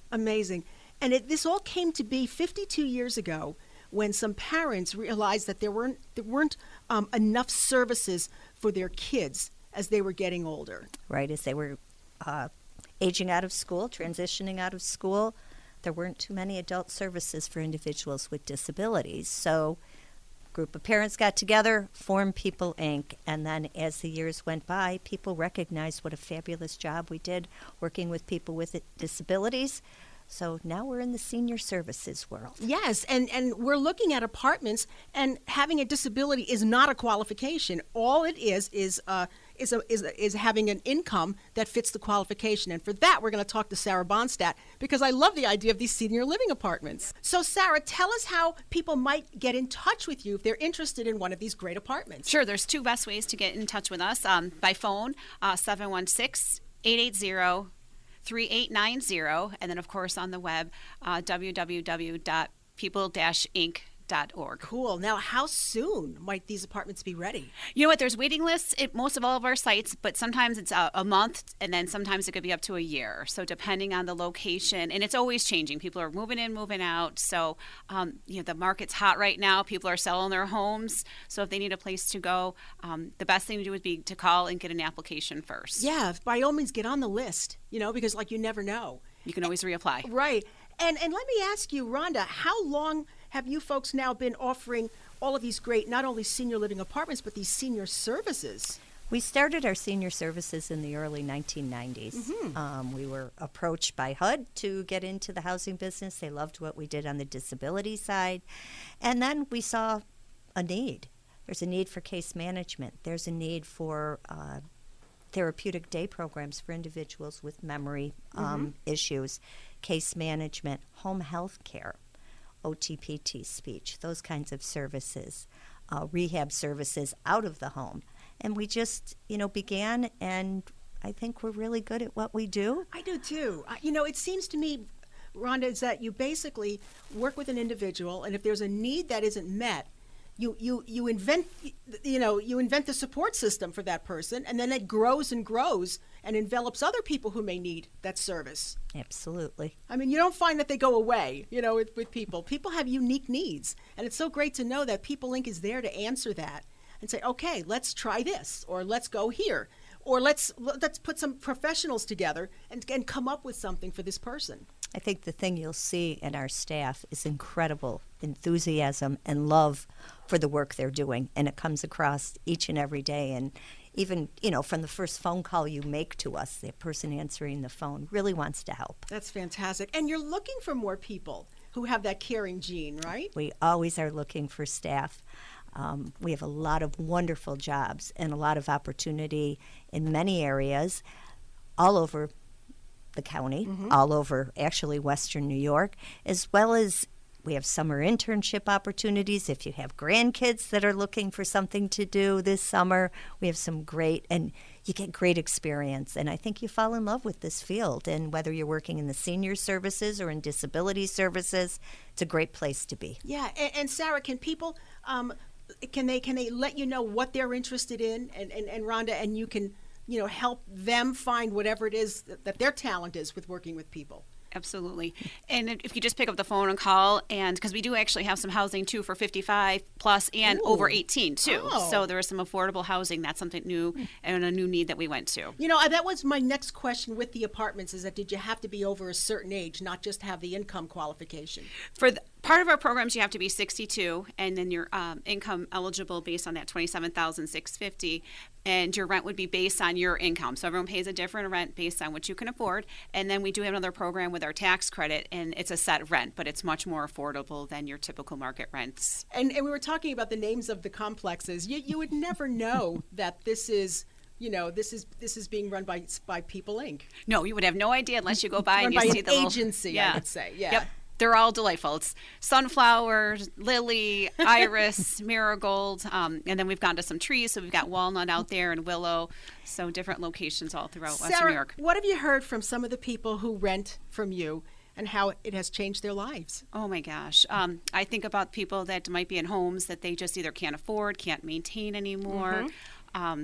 Amazing. And it, this all came to be fifty-two years ago when some parents realized that there weren't there weren't um, enough services for their kids as they were getting older. Right, as they were uh, aging out of school, transitioning out of school, there weren't too many adult services for individuals with disabilities. So a group of parents got together, formed People Incorporated, and then as the years went by, people recognized what a fabulous job we did working with people with disabilities. So now we're in the senior services world. Yes, and, and we're looking at apartments, and having a disability is not a qualification. All it is is uh, is, a, is is having an income that fits the qualification. And for that, we're going to talk to Sarah Bonstadt, because I love the idea of these senior living apartments. So, Sarah, tell us how people might get in touch with you if they're interested in one of these great apartments. Sure, there's two best ways to get in touch with us. Um, by phone, uh, seven one six, eight eight zero, three eight nine zero, and then of course on the web, uh, w w w dot people dash inc dot org. Cool. Now, how soon might these apartments be ready? You know what? There's waiting lists at most of all of our sites, but sometimes it's a, a month, and then sometimes it could be up to a year. So depending on the location, and it's always changing. People are moving in, moving out. So um, you know, the market's hot right now. People are selling their homes. So if they need a place to go, um, the best thing to do would be to call and get an application first. Yeah, by all means, get on the list. You know, because like you never know. You can always reapply. Right. And and let me ask you, Rhonda, how long have you folks now been offering all of these great, not only senior living apartments, but these senior services? We started our senior services in the early nineteen nineties. Mm-hmm. Um, we were approached by H U D to get into the housing business. They loved what we did on the disability side. And then we saw a need. There's a need for case management. There's a need for uh, therapeutic day programs for individuals with memory um, Mm-hmm. issues, case management, home health care, O T P T speech, those kinds of services, uh, rehab services out of the home. And we just, you know, began, and I think we're really good at what we do. I do too. I, you know, it seems to me, Rhonda, is that you basically work with an individual, and if there's a need that isn't met, you you you invent, you know, you invent the support system for that person, and then it grows and grows and envelops other people who may need that service. Absolutely. I mean, you don't find that they go away, you know, with, with people. People have unique needs, and it's so great to know that People Incorporated is there to answer that and say, okay, let's try this, or let's go here, or let's let's put some professionals together and, and come up with something for this person. I think the thing you'll see in our staff is incredible enthusiasm and love for the work they're doing, and it comes across each and every day. And even, you know, from the first phone call you make to us, the person answering the phone really wants to help. That's fantastic. And you're looking for more people who have that caring gene, right? We always are looking for staff. Um, we have a lot of wonderful jobs and a lot of opportunity in many areas all over the county, Mm-hmm. all over actually Western New York, as well as we have summer internship opportunities. If you have grandkids that are looking for something to do this summer, we have some great, and you get great experience. And I think you fall in love with this field. And whether you're working in the senior services or in disability services, it's a great place to be. Yeah, and, and Sarah, can people, um, can they can they let you know what they're interested in, and, and, and Rhonda, and you can, you know, help them find whatever it is that, that their talent is with working with people? Absolutely. And if you just pick up the phone and call, and because we do actually have some housing too for fifty-five plus and Ooh. over eighteen too. Oh. So there is some affordable housing. That's something new and a new need that we went to. You know, that was my next question with the apartments, is that did you have to be over a certain age, not just have the income qualification? For the, part of our programs, you have to be sixty-two, and then you're um, income eligible based on that twenty-seven thousand six hundred fifty dollars. And your rent would be based on your income. So everyone pays a different rent based on what you can afford. And then we do have another program with our tax credit, and it's a set rent, but it's much more affordable than your typical market rents. And, and we were talking about the names of the complexes. You, you would never know that this is, you know, this is this is being run by by People Incorporated. No, you would have no idea unless you go by Run and you by see an the little agency, yeah. I would say. Yeah. Yep. They're all delightful. It's sunflowers, lily, iris, marigold, um, and then we've gone to some trees. So we've got walnut out there and willow. So different locations all throughout Sarah, Western New York. what have you heard from some of the people who rent from you and how it has changed their lives? Oh my gosh. Um, I think about people that might be in homes that they just either can't afford, can't maintain anymore. Mm-hmm. Um,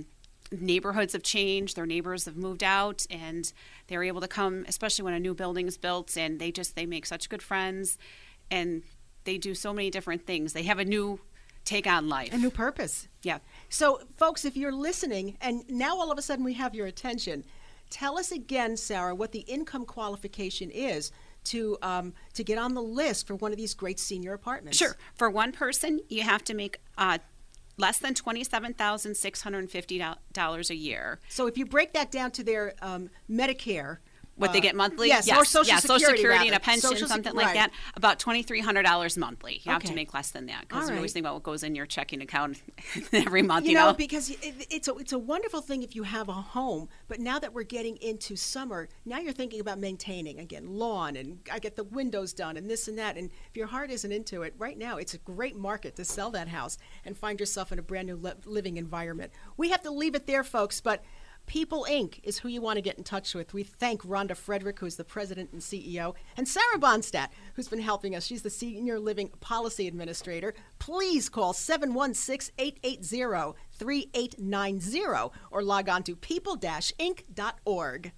neighborhoods have changed, their neighbors have moved out, and they're able to come, especially when a new building is built, and they just they make such good friends, and they do so many different things. They have a new take on life. A new purpose. Yeah. So, folks, if you're listening, and now all of a sudden we have your attention, tell us again, Sarah, what the income qualification is to um, to get on the list for one of these great senior apartments. Sure. For one person, you have to make uh, less than twenty-seven thousand six hundred fifty dollars a year. So if you break that down to their um, Medicare, what uh, they get monthly? yes, yes. or Social yeah, Security, Social Security rather. and a pension, Social something Sec- like right. that, about twenty-three hundred dollars monthly. You have Okay. to make less than that because All you right. always think about what goes in your checking account every month, You you know, know? because it, it's a it's a wonderful thing if you have a home, but now that we're getting into summer, now you're thinking about maintaining again lawn and I get the windows done and this and that. And if your heart isn't into it, right now it's a great market to sell that house and find yourself in a brand new li- living environment. We have to leave it there, folks, but People Incorporated is who you want to get in touch with. We thank Rhonda Frederick, who's the president and C E O, and Sarah Bonstadt, who's been helping us. She's the Senior Living Policy Administrator. Please call seven one six, eight eight zero, three eight nine zero or log on to people dash inc dot org.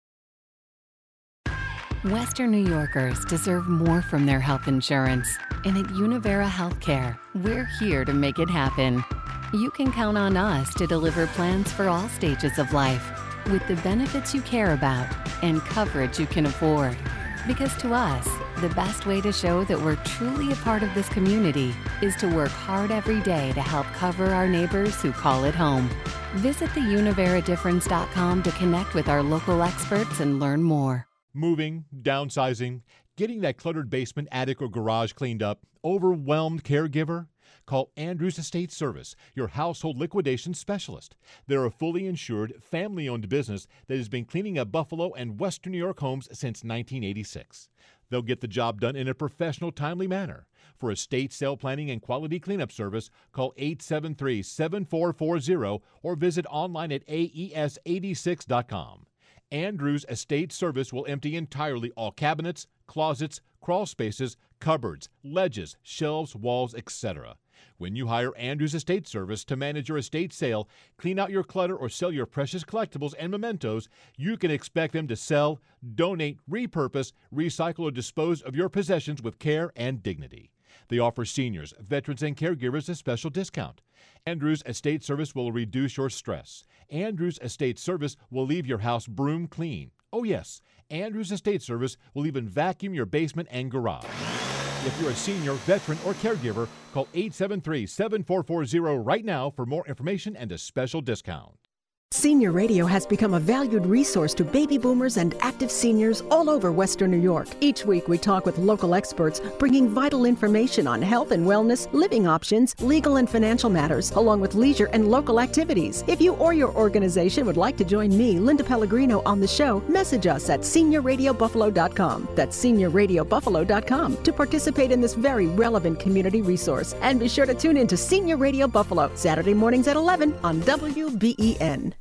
Western New Yorkers deserve more from their health insurance. And at Univera Healthcare, we're here to make it happen. You can count on us to deliver plans for all stages of life with the benefits you care about and coverage you can afford. Because to us, the best way to show that we're truly a part of this community is to work hard every day to help cover our neighbors who call it home. Visit the univera difference dot com to connect with our local experts and learn more. Moving, downsizing, getting that cluttered basement, attic, or garage cleaned up, overwhelmed caregiver? Call Andrews Estate Service, your household liquidation specialist. They're a fully insured, family-owned business that has been cleaning up Buffalo and Western New York homes since nineteen eighty-six. They'll get the job done in a professional, timely manner. For estate sale planning and quality cleanup service, call eight seven three, seven four four zero or visit online at A E S eighty-six dot com. Andrews Estate Service will empty entirely all cabinets, closets, crawl spaces, cupboards, ledges, shelves, walls, et cetera. When you hire Andrews Estate Service to manage your estate sale, clean out your clutter, or sell your precious collectibles and mementos, you can expect them to sell, donate, repurpose, recycle, or dispose of your possessions with care and dignity. They offer seniors, veterans, and caregivers a special discount. Andrews Estate Service will reduce your stress. Andrews Estate Service will leave your house broom clean. Oh yes, Andrews Estate Service will even vacuum your basement and garage. If you're a senior, veteran, or caregiver, call eight seven three, seven four four zero right now for more information and a special discount. Senior Radio has become a valued resource to baby boomers and active seniors all over Western New York. Each week we talk with local experts, bringing vital information on health and wellness, living options, legal and financial matters, along with leisure and local activities. If you or your organization would like to join me, Linda Pellegrino, on the show, message us at senior radio buffalo dot com. That's senior radio buffalo dot com to participate in this very relevant community resource. And be sure to tune in to Senior Radio Buffalo, Saturday mornings at eleven on W B E N.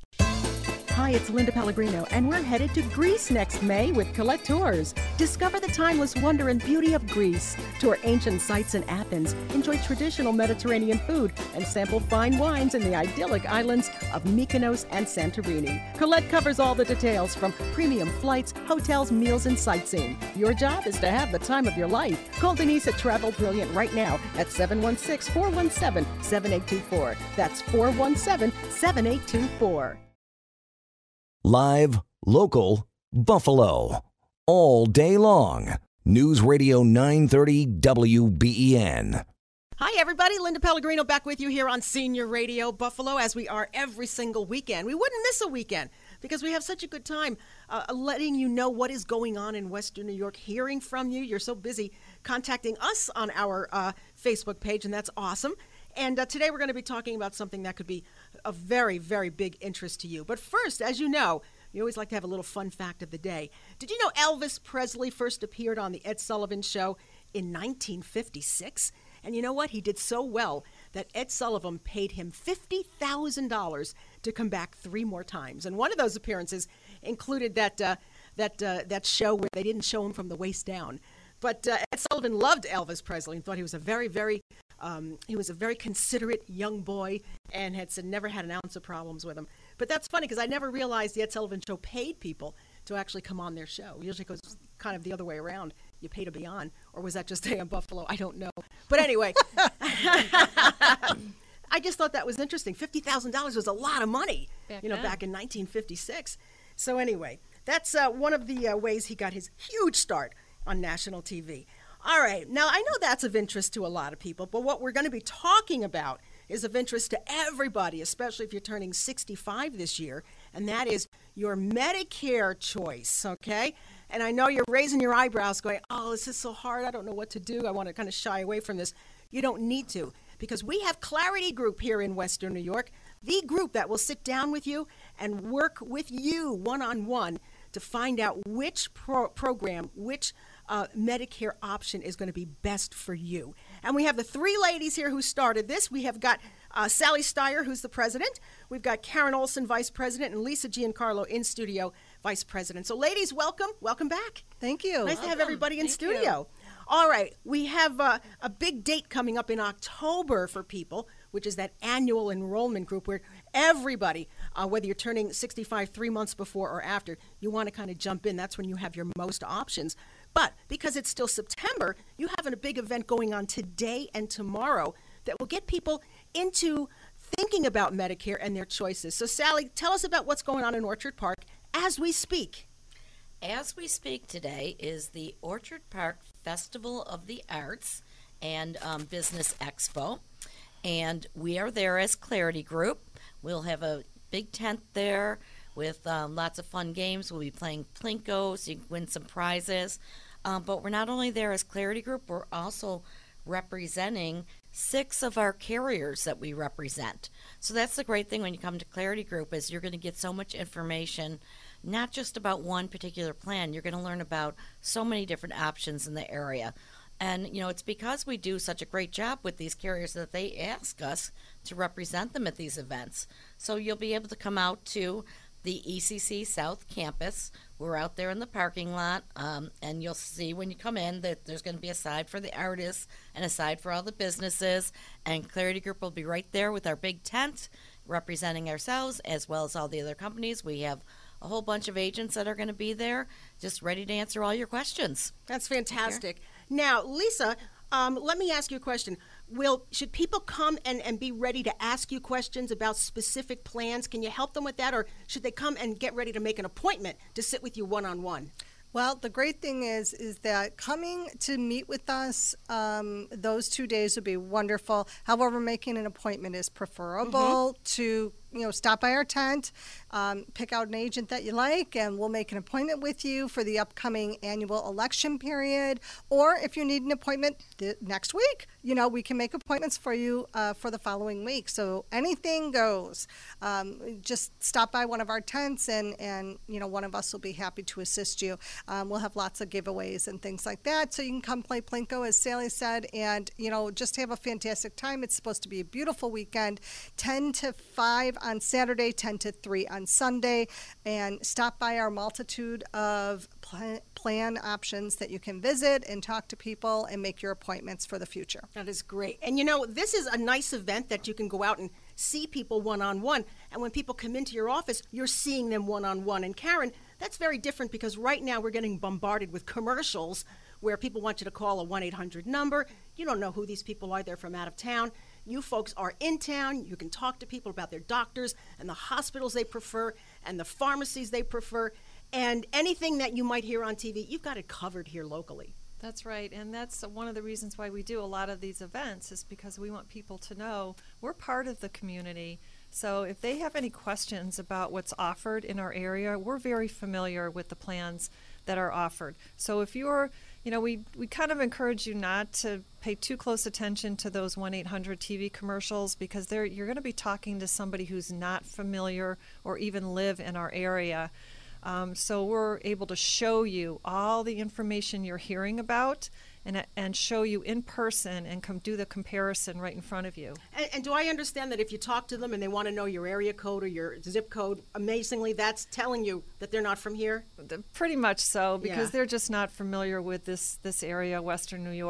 Hi, it's Linda Pellegrino, and we're headed to Greece next May with Colette Tours. Discover the timeless wonder and beauty of Greece. Tour ancient sites in Athens, enjoy traditional Mediterranean food, and sample fine wines in the idyllic islands of Mykonos and Santorini. Colette covers all the details, from premium flights, hotels, meals, and sightseeing. Your job is to have the time of your life. Call Denise at Travel Brilliant right now at seven one six, four one seven, seven eight two four. That's four one seven, seven eight two four. Live, local, Buffalo. All day long. News Radio nine thirty W B E N. Hi, everybody. Linda Pellegrino back with you here on Senior Radio Buffalo, as we are every single weekend. We wouldn't miss a weekend because we have such a good time uh, letting you know what is going on in Western New York, hearing from you. You're so busy contacting us on our uh, Facebook page, and that's awesome. And uh, today we're going to be talking about something that could be of very, very big interest to you. But first, as you know, we always like to have a little fun fact of the day. Did you know Elvis Presley first appeared on the Ed Sullivan Show in nineteen fifty-six? And you know what? He did so well that Ed Sullivan paid him fifty thousand dollars to come back three more times. And one of those appearances included that uh, that uh, that show where they didn't show him from the waist down. But uh, Ed Sullivan loved Elvis Presley and thought he was a very, very Um, he was a very considerate young boy and had said never had an ounce of problems with him. But that's funny because I never realized the Ed Sullivan Show paid people to actually come on their show. Usually it goes kind of the other way around. You pay to be on. Or was that just A M Buffalo? I don't know. But anyway, I just thought that was interesting. fifty thousand dollars was a lot of money, back you know, then. back in nineteen fifty-six. So anyway, that's uh, one of the uh, ways he got his huge start on national T V. All right. Now, I know that's of interest to a lot of people, but what we're going to be talking about is of interest to everybody, especially if you're turning sixty-five this year, and that is your Medicare choice, okay? And I know you're raising your eyebrows going, oh, this is so hard. I don't know what to do. I want to kind of shy away from this. You don't need to, because we have Clarity Group here in Western New York, the group that will sit down with you and work with you one-on-one to find out which pro- program, which uh, Medicare option is going to be best for you. And we have the three ladies here who started this. We have got uh, Sally Steyer, who's the president. We've got Karen Olson, vice president, and Lisa Giancarlo in studio, vice president. So ladies, welcome. Welcome back. Thank you. Nice welcome. to have everybody in Thank studio. You. All right. We have uh, a big date coming up in October for people, which is that annual enrollment group where everybody, uh, whether you're turning sixty-five three months before or after, you want to kind of jump in. That's when you have your most options. But because it's still September, you have a big event going on today and tomorrow that will get people into thinking about Medicare and their choices. So, Sally, tell us about what's going on in Orchard Park as we speak. As we speak today is the Orchard Park Festival of the Arts and um, Business Expo. And we are there as Clarity Group. We'll have a big tent there with um, lots of fun games. We'll be playing Plinko, so you can win some prizes. Um, but we're not only there as Clarity Group, we're also representing six of our carriers that we represent. So that's the great thing when you come to Clarity Group is you're going to get so much information, not just about one particular plan. You're going to learn about so many different options in the area. And, you know, it's because we do such a great job with these carriers that they ask us to represent them at these events. So you'll be able to come out to the E C C South Campus. We're out there in the parking lot, um, and you'll see when you come in that there's going to be a side for the artists and a side for all the businesses. And Clarity Group will be right there with our big tent representing ourselves as well as all the other companies. We have a whole bunch of agents that are going to be there just ready to answer all your questions. That's fantastic. Now, Lisa, um, let me ask you a question. Will should people come and, and be ready to ask you questions about specific plans? Can you help them with that, or should they come and get ready to make an appointment to sit with you one-on-one? Well, the great thing is is that coming to meet with us um, those two days would be wonderful. However, making an appointment is preferable mm-hmm. to you know stop by our tent, um, pick out an agent that you like, and we'll make an appointment with you for the upcoming annual election period. Or if you need an appointment th- next week, you know we can make appointments for you uh, for the following week. So anything goes. Um, just stop by one of our tents, and and you know one of us will be happy to assist you. Um, we'll have lots of giveaways and things like that, so you can come play Plinko, as Sally said, and you know just have a fantastic time. It's supposed to be a beautiful weekend, ten to five on Saturday, ten to three on Sunday, and stop by our multitude of pl- plan options that you can visit and talk to people and make your appointments for the future. That is great. And you know, this is a nice event that you can go out and see people one-on-one, and when people come into your office, you're seeing them one-on-one. And Karen, that's very different because right now we're getting bombarded with commercials where people want you to call a one eight hundred number. You don't know who these people are. They're from out of town. You folks are in town. You can talk to people about their doctors and the hospitals they prefer and the pharmacies they prefer. And anything that you might hear on T V, you've got it covered here locally. That's right, and that's one of the reasons why we do a lot of these events is because we want people to know we're part of the community. So if they have any questions about what's offered in our area, we're very familiar with the plans that are offered. So if you're, you know, we, we kind of encourage you not to pay too close attention to those one eight hundred T V commercials because they're, you're going to be talking to somebody who's not familiar or even live in our area. Um, so we're able to show you all the information you're hearing about and and show you in person and come do the comparison right in front of you. And, and do I understand that if you talk to them and they want to know your area code or your zip code, amazingly, that's telling you that they're not from here? Pretty much so, because Yeah. they're just not familiar with this, this area, Western New York.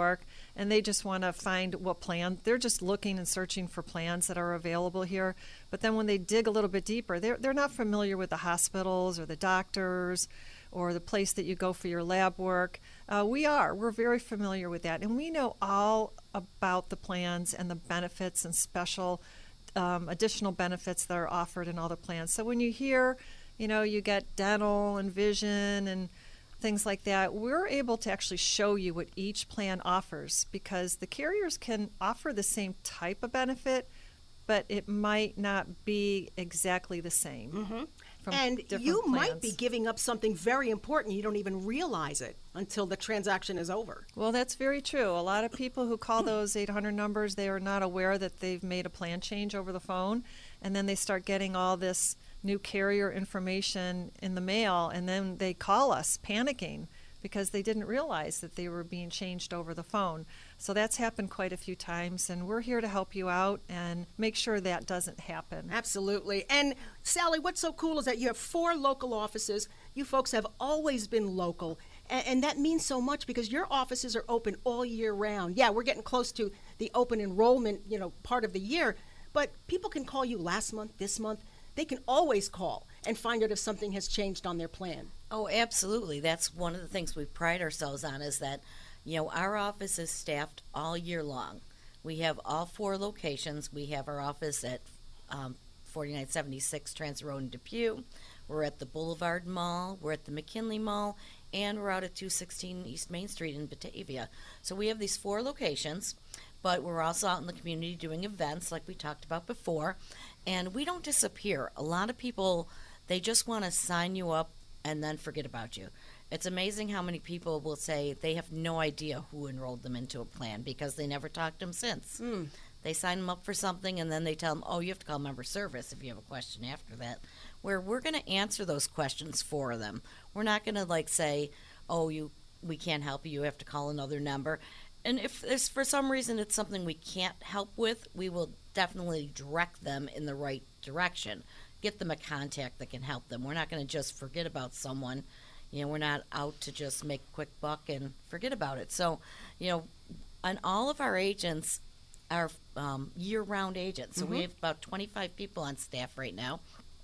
and they just want to find what plan. They're just looking and searching for plans that are available here. But then when they dig a little bit deeper, they're, they're not familiar with the hospitals or the doctors or the place that you go for your lab work. Uh, we are. We're very familiar with that. And we know all about the plans and the benefits and special um, additional benefits that are offered in all the plans. So when you hear, you know, you get dental and vision and things like that, we're able to actually show you what each plan offers, because the carriers can offer the same type of benefit, but it might not be exactly the same. Mm-hmm. from And different you plans. might be giving up something very important. You don't even realize it until the transaction is over. Well, that's very true. A lot of people who call those eight hundred numbers, they are not aware that they've made a plan change over the phone, and then they start getting all this new carrier information in the mail, and then they call us panicking because they didn't realize that they were being changed over the phone. So that's happened quite a few times, and we're here to help you out and make sure that doesn't happen. Absolutely. And Sally, what's so cool is that you have four local offices. You folks have always been local, and, and that means so much because your offices are open all year round. Yeah, we're getting close to the open enrollment, you know, part of the year, but people can call you last month, this month. They can always call and find out if something has changed on their plan. Oh, absolutely. That's one of the things we pride ourselves on, is that, you know, our office is staffed all year long. We have all four locations. We have our office at um, forty-nine seventy-six Transit Road in Depew. We're at the Boulevard Mall. We're at the McKinley Mall. And we're out at two sixteen East Main Street in Batavia. So we have these four locations, but we're also out in the community doing events like we talked about before. And we don't disappear. A lot of people, they just want to sign you up and then forget about you. It's amazing how many people will say they have no idea who enrolled them into a plan because they never talked to them since. Mm. They sign them up for something, and then they tell them, oh, you have to call member service if you have a question after that, where we're going to answer those questions for them. We're not going to, like, say, oh, you we can't help you, you have to call another number. And if there's, for some reason it's something we can't help with, we will definitely direct them in the right direction. Get them a contact that can help them. We're not going to just forget about someone. You know, we're not out to just make a quick buck and forget about it. So, you know, and all of our agents are um, year-round agents. So Mm-hmm. we have about twenty-five people on staff right now,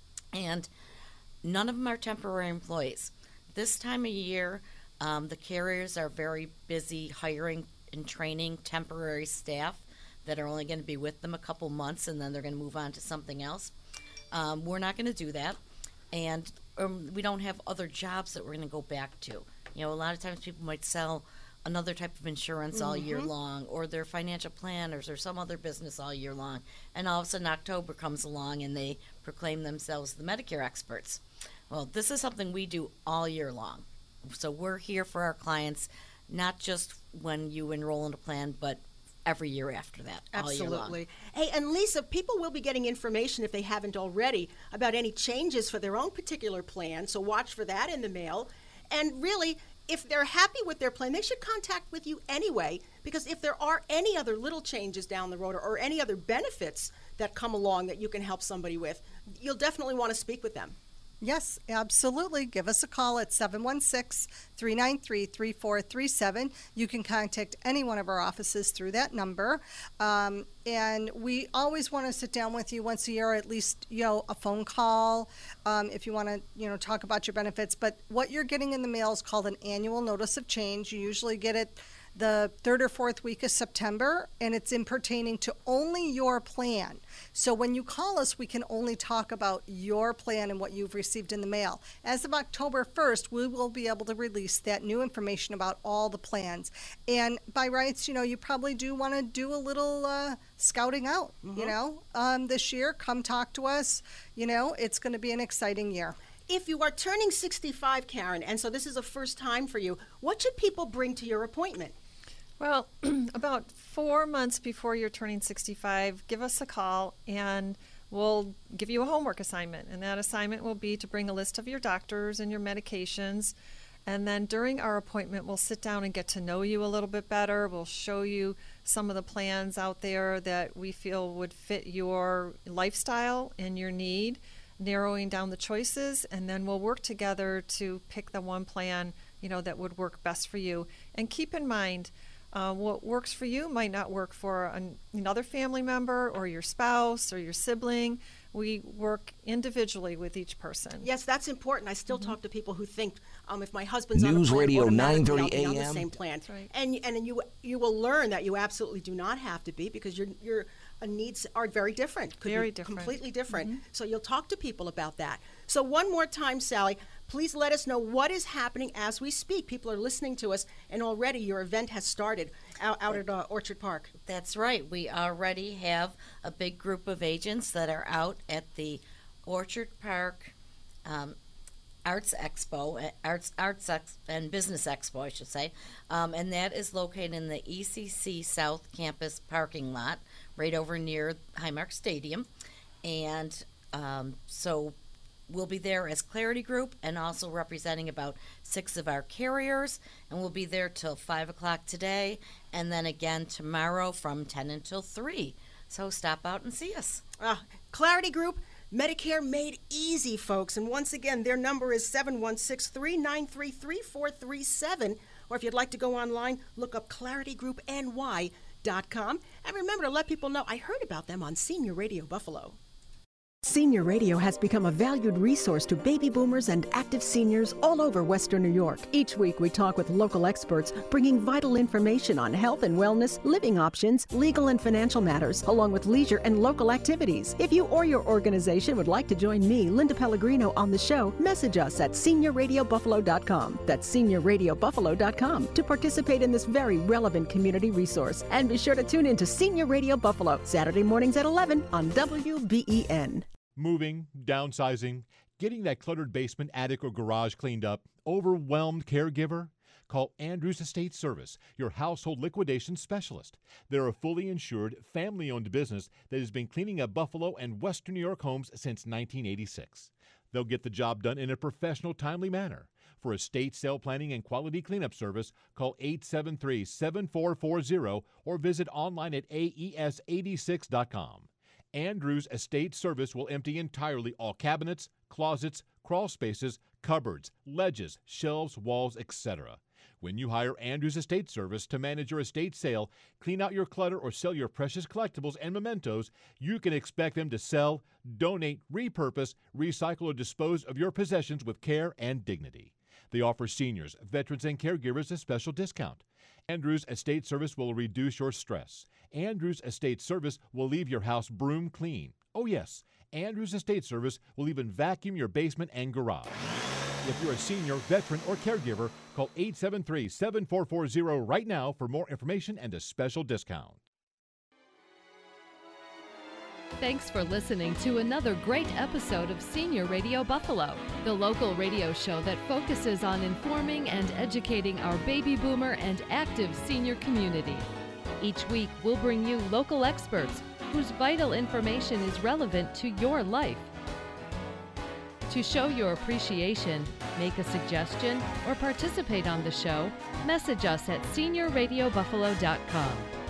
and none of them are temporary employees. This time of year, um, the carriers are very busy hiring and training temporary staff that are only going to be with them a couple months, and then they're going to move on to something else. Um, we're not going to do that, and um, we don't have other jobs that we're going to go back to. You know, a lot of times people might sell another type of insurance all year Mhm. long, or they're financial planners or some other business all year long, and all of a sudden October comes along and they proclaim themselves the Medicare experts. Well, this is something we do all year long. So we're here for our clients, not just when you enroll in a plan, but every year after that, all year long. Absolutely. Hey, and Lisa, people will be getting information if they haven't already about any changes for their own particular plan, so watch for that in the mail. And really, if they're happy with their plan, they should contact with you anyway, because if there are any other little changes down the road or, or any other benefits that come along that you can help somebody with, you'll definitely want to speak with them. Yes, absolutely. Give us a call at seven one six, three nine three, three four three seven. You can contact any one of our offices through that number. Um, and we always want to sit down with you once a year, at least, you know, a phone call um, if you want to, you know, talk about your benefits. But what you're getting in the mail is called an annual notice of change. You usually get it the third or fourth week of September, and it's in pertaining to only your plan. So when you call us, we can only talk about your plan and what you've received in the mail. As of October first, we will be able to release that new information about all the plans. And by rights, you know, you probably do want to do a little uh, scouting out, Mhm. you know, um, this year. Come talk to us. You know, it's going to be an exciting year. If you are turning sixty-five, Karen, and so this is a first time for you, what should people bring to your appointment? Well, about four months before you're turning sixty-five, give us a call and we'll give you a homework assignment. And that assignment will be to bring a list of your doctors and your medications. And then during our appointment, we'll sit down and get to know you a little bit better. We'll show you some of the plans out there that we feel would fit your lifestyle and your need, narrowing down the choices, and then we'll work together to pick the one plan, you know, that would work best for you. And keep in mind, Uh, what works for you might not work for an, another family member or your spouse or your sibling. We work individually with each person. Yes, that's important. I still mm-hmm. talk to people who think um, if my husband's News on a plan, Radio nine automatically thirty I'll be A M. on the same plan. Right. And and you you will learn that you absolutely do not have to be, because your your uh, needs are very different. Could very be different. Completely different. Mm-hmm. So you'll talk to people about that. So one more time, Sally, please let us know what is happening as we speak. People are listening to us, and already your event has started out, out at uh, Orchard Park. That's right. We already have a big group of agents that are out at the Orchard Park um, Arts Expo, Arts Arts Ex- and Business Expo, I should say, um, and that is located in the E C C South Campus parking lot, right over near Highmark Stadium, and um, so we'll be there as Clarity Group and also representing about six of our carriers, and we'll be there till five o'clock today, and then again tomorrow from ten until three. So stop out and see us. Uh, Clarity Group. Medicare made easy, folks. And once again, their number is seven one six, three nine three, three four three seven. Or if you'd like to go online, look up clarity group N Y dot com. And remember to let people know I heard about them on Senior Radio Buffalo. Senior Radio has become a valued resource to baby boomers and active seniors all over Western New York. Each week we talk with local experts, bringing vital information on health and wellness, living options, legal and financial matters, along with leisure and local activities. If you or your organization would like to join me, Linda Pellegrino, on the show, message us at senior radio buffalo dot com. That's senior radio buffalo dot com to participate in this very relevant community resource. And be sure to tune in to Senior Radio Buffalo, Saturday mornings at eleven on W B E N. Moving, downsizing, getting that cluttered basement, attic, or garage cleaned up, overwhelmed caregiver? Call Andrews Estate Service, your household liquidation specialist. They're a fully insured, family-owned business that has been cleaning up Buffalo and Western New York homes since nineteen eighty-six. They'll get the job done in a professional, timely manner. For estate sale planning and quality cleanup service, call eight seven three, seven four four zero or visit online at A E S eighty-six dot com. Andrews Estate Service will empty entirely all cabinets, closets, crawl spaces, cupboards, ledges, shelves, walls, et cetera. When you hire Andrews Estate Service to manage your estate sale, clean out your clutter, or sell your precious collectibles and mementos, you can expect them to sell, donate, repurpose, recycle, or dispose of your possessions with care and dignity. They offer seniors, veterans, and caregivers a special discount. Andrews Estate Service will reduce your stress. Andrews Estate Service will leave your house broom clean. Oh yes, Andrews Estate Service will even vacuum your basement and garage. If you're a senior, veteran, or caregiver, call eight seven three, seven four four zero right now for more information and a special discount. Thanks for listening to another great episode of Senior Radio Buffalo, the local radio show that focuses on informing and educating our baby boomer and active senior community. Each week, we'll bring you local experts whose vital information is relevant to your life. To show your appreciation, make a suggestion, or participate on the show, message us at senior radio buffalo dot com.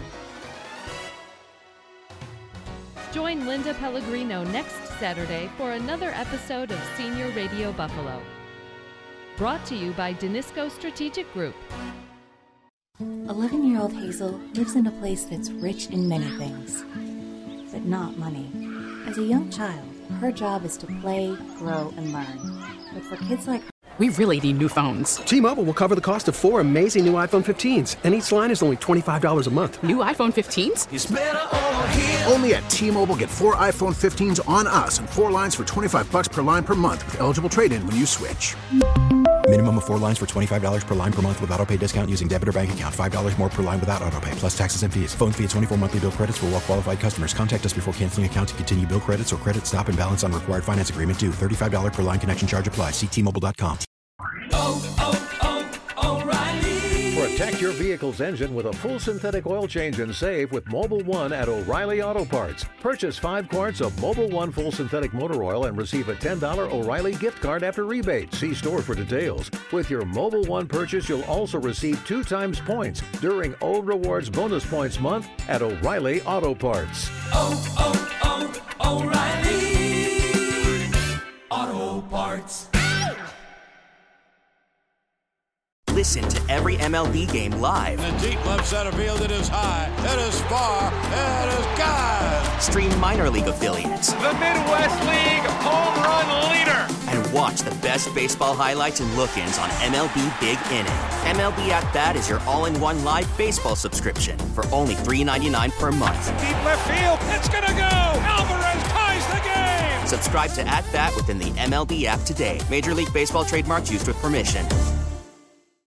Join Linda Pellegrino next Saturday for another episode of Senior Radio Buffalo. Brought to you by Danisco Strategic Group. eleven-year-old Hazel lives in a place that's rich in many things, but not money. As a young child, her job is to play, grow, and learn. But for kids like her, we really need new phones. T-Mobile will cover the cost of four amazing new iPhone fifteens, and each line is only twenty-five dollars a month. New iPhone fifteens? It's better over here. Only at T-Mobile, get four iPhone fifteens on us and four lines for twenty-five dollars per line per month with eligible trade-in when you switch. Minimum of four lines for twenty-five dollars per line per month with autopay discount using debit or bank account. five dollars more per line without autopay, plus taxes and fees. Phone fee at twenty-four monthly bill credits for well-qualified customers. Contact us before canceling account to continue bill credits or credit stop and balance on required finance agreement due. thirty-five dollars per line connection charge applies. See T Mobile dot com. Protect your vehicle's engine with a full synthetic oil change and save with Mobil one at O'Reilly Auto Parts. Purchase five quarts of Mobil one full synthetic motor oil and receive a ten dollars O'Reilly gift card after rebate. See store for details. With your Mobil one purchase, you'll also receive two times points during O Rewards Bonus Points Month at O'Reilly Auto Parts. Oh, oh, oh, O'Reilly Auto Parts. listen to every M L B game live. In the deep left center field, it is high, it is far, it is gone. Stream minor league affiliates. The Midwest League home run leader. And watch the best baseball highlights and look-ins on M L B Big Inning. M L B At Bat is your all-in-one live baseball subscription for only three dollars and ninety-nine cents per month. Deep left field, it's gonna go! Alvarez ties the game! Subscribe to At Bat within the M L B app today. Major League Baseball trademarks used with permission.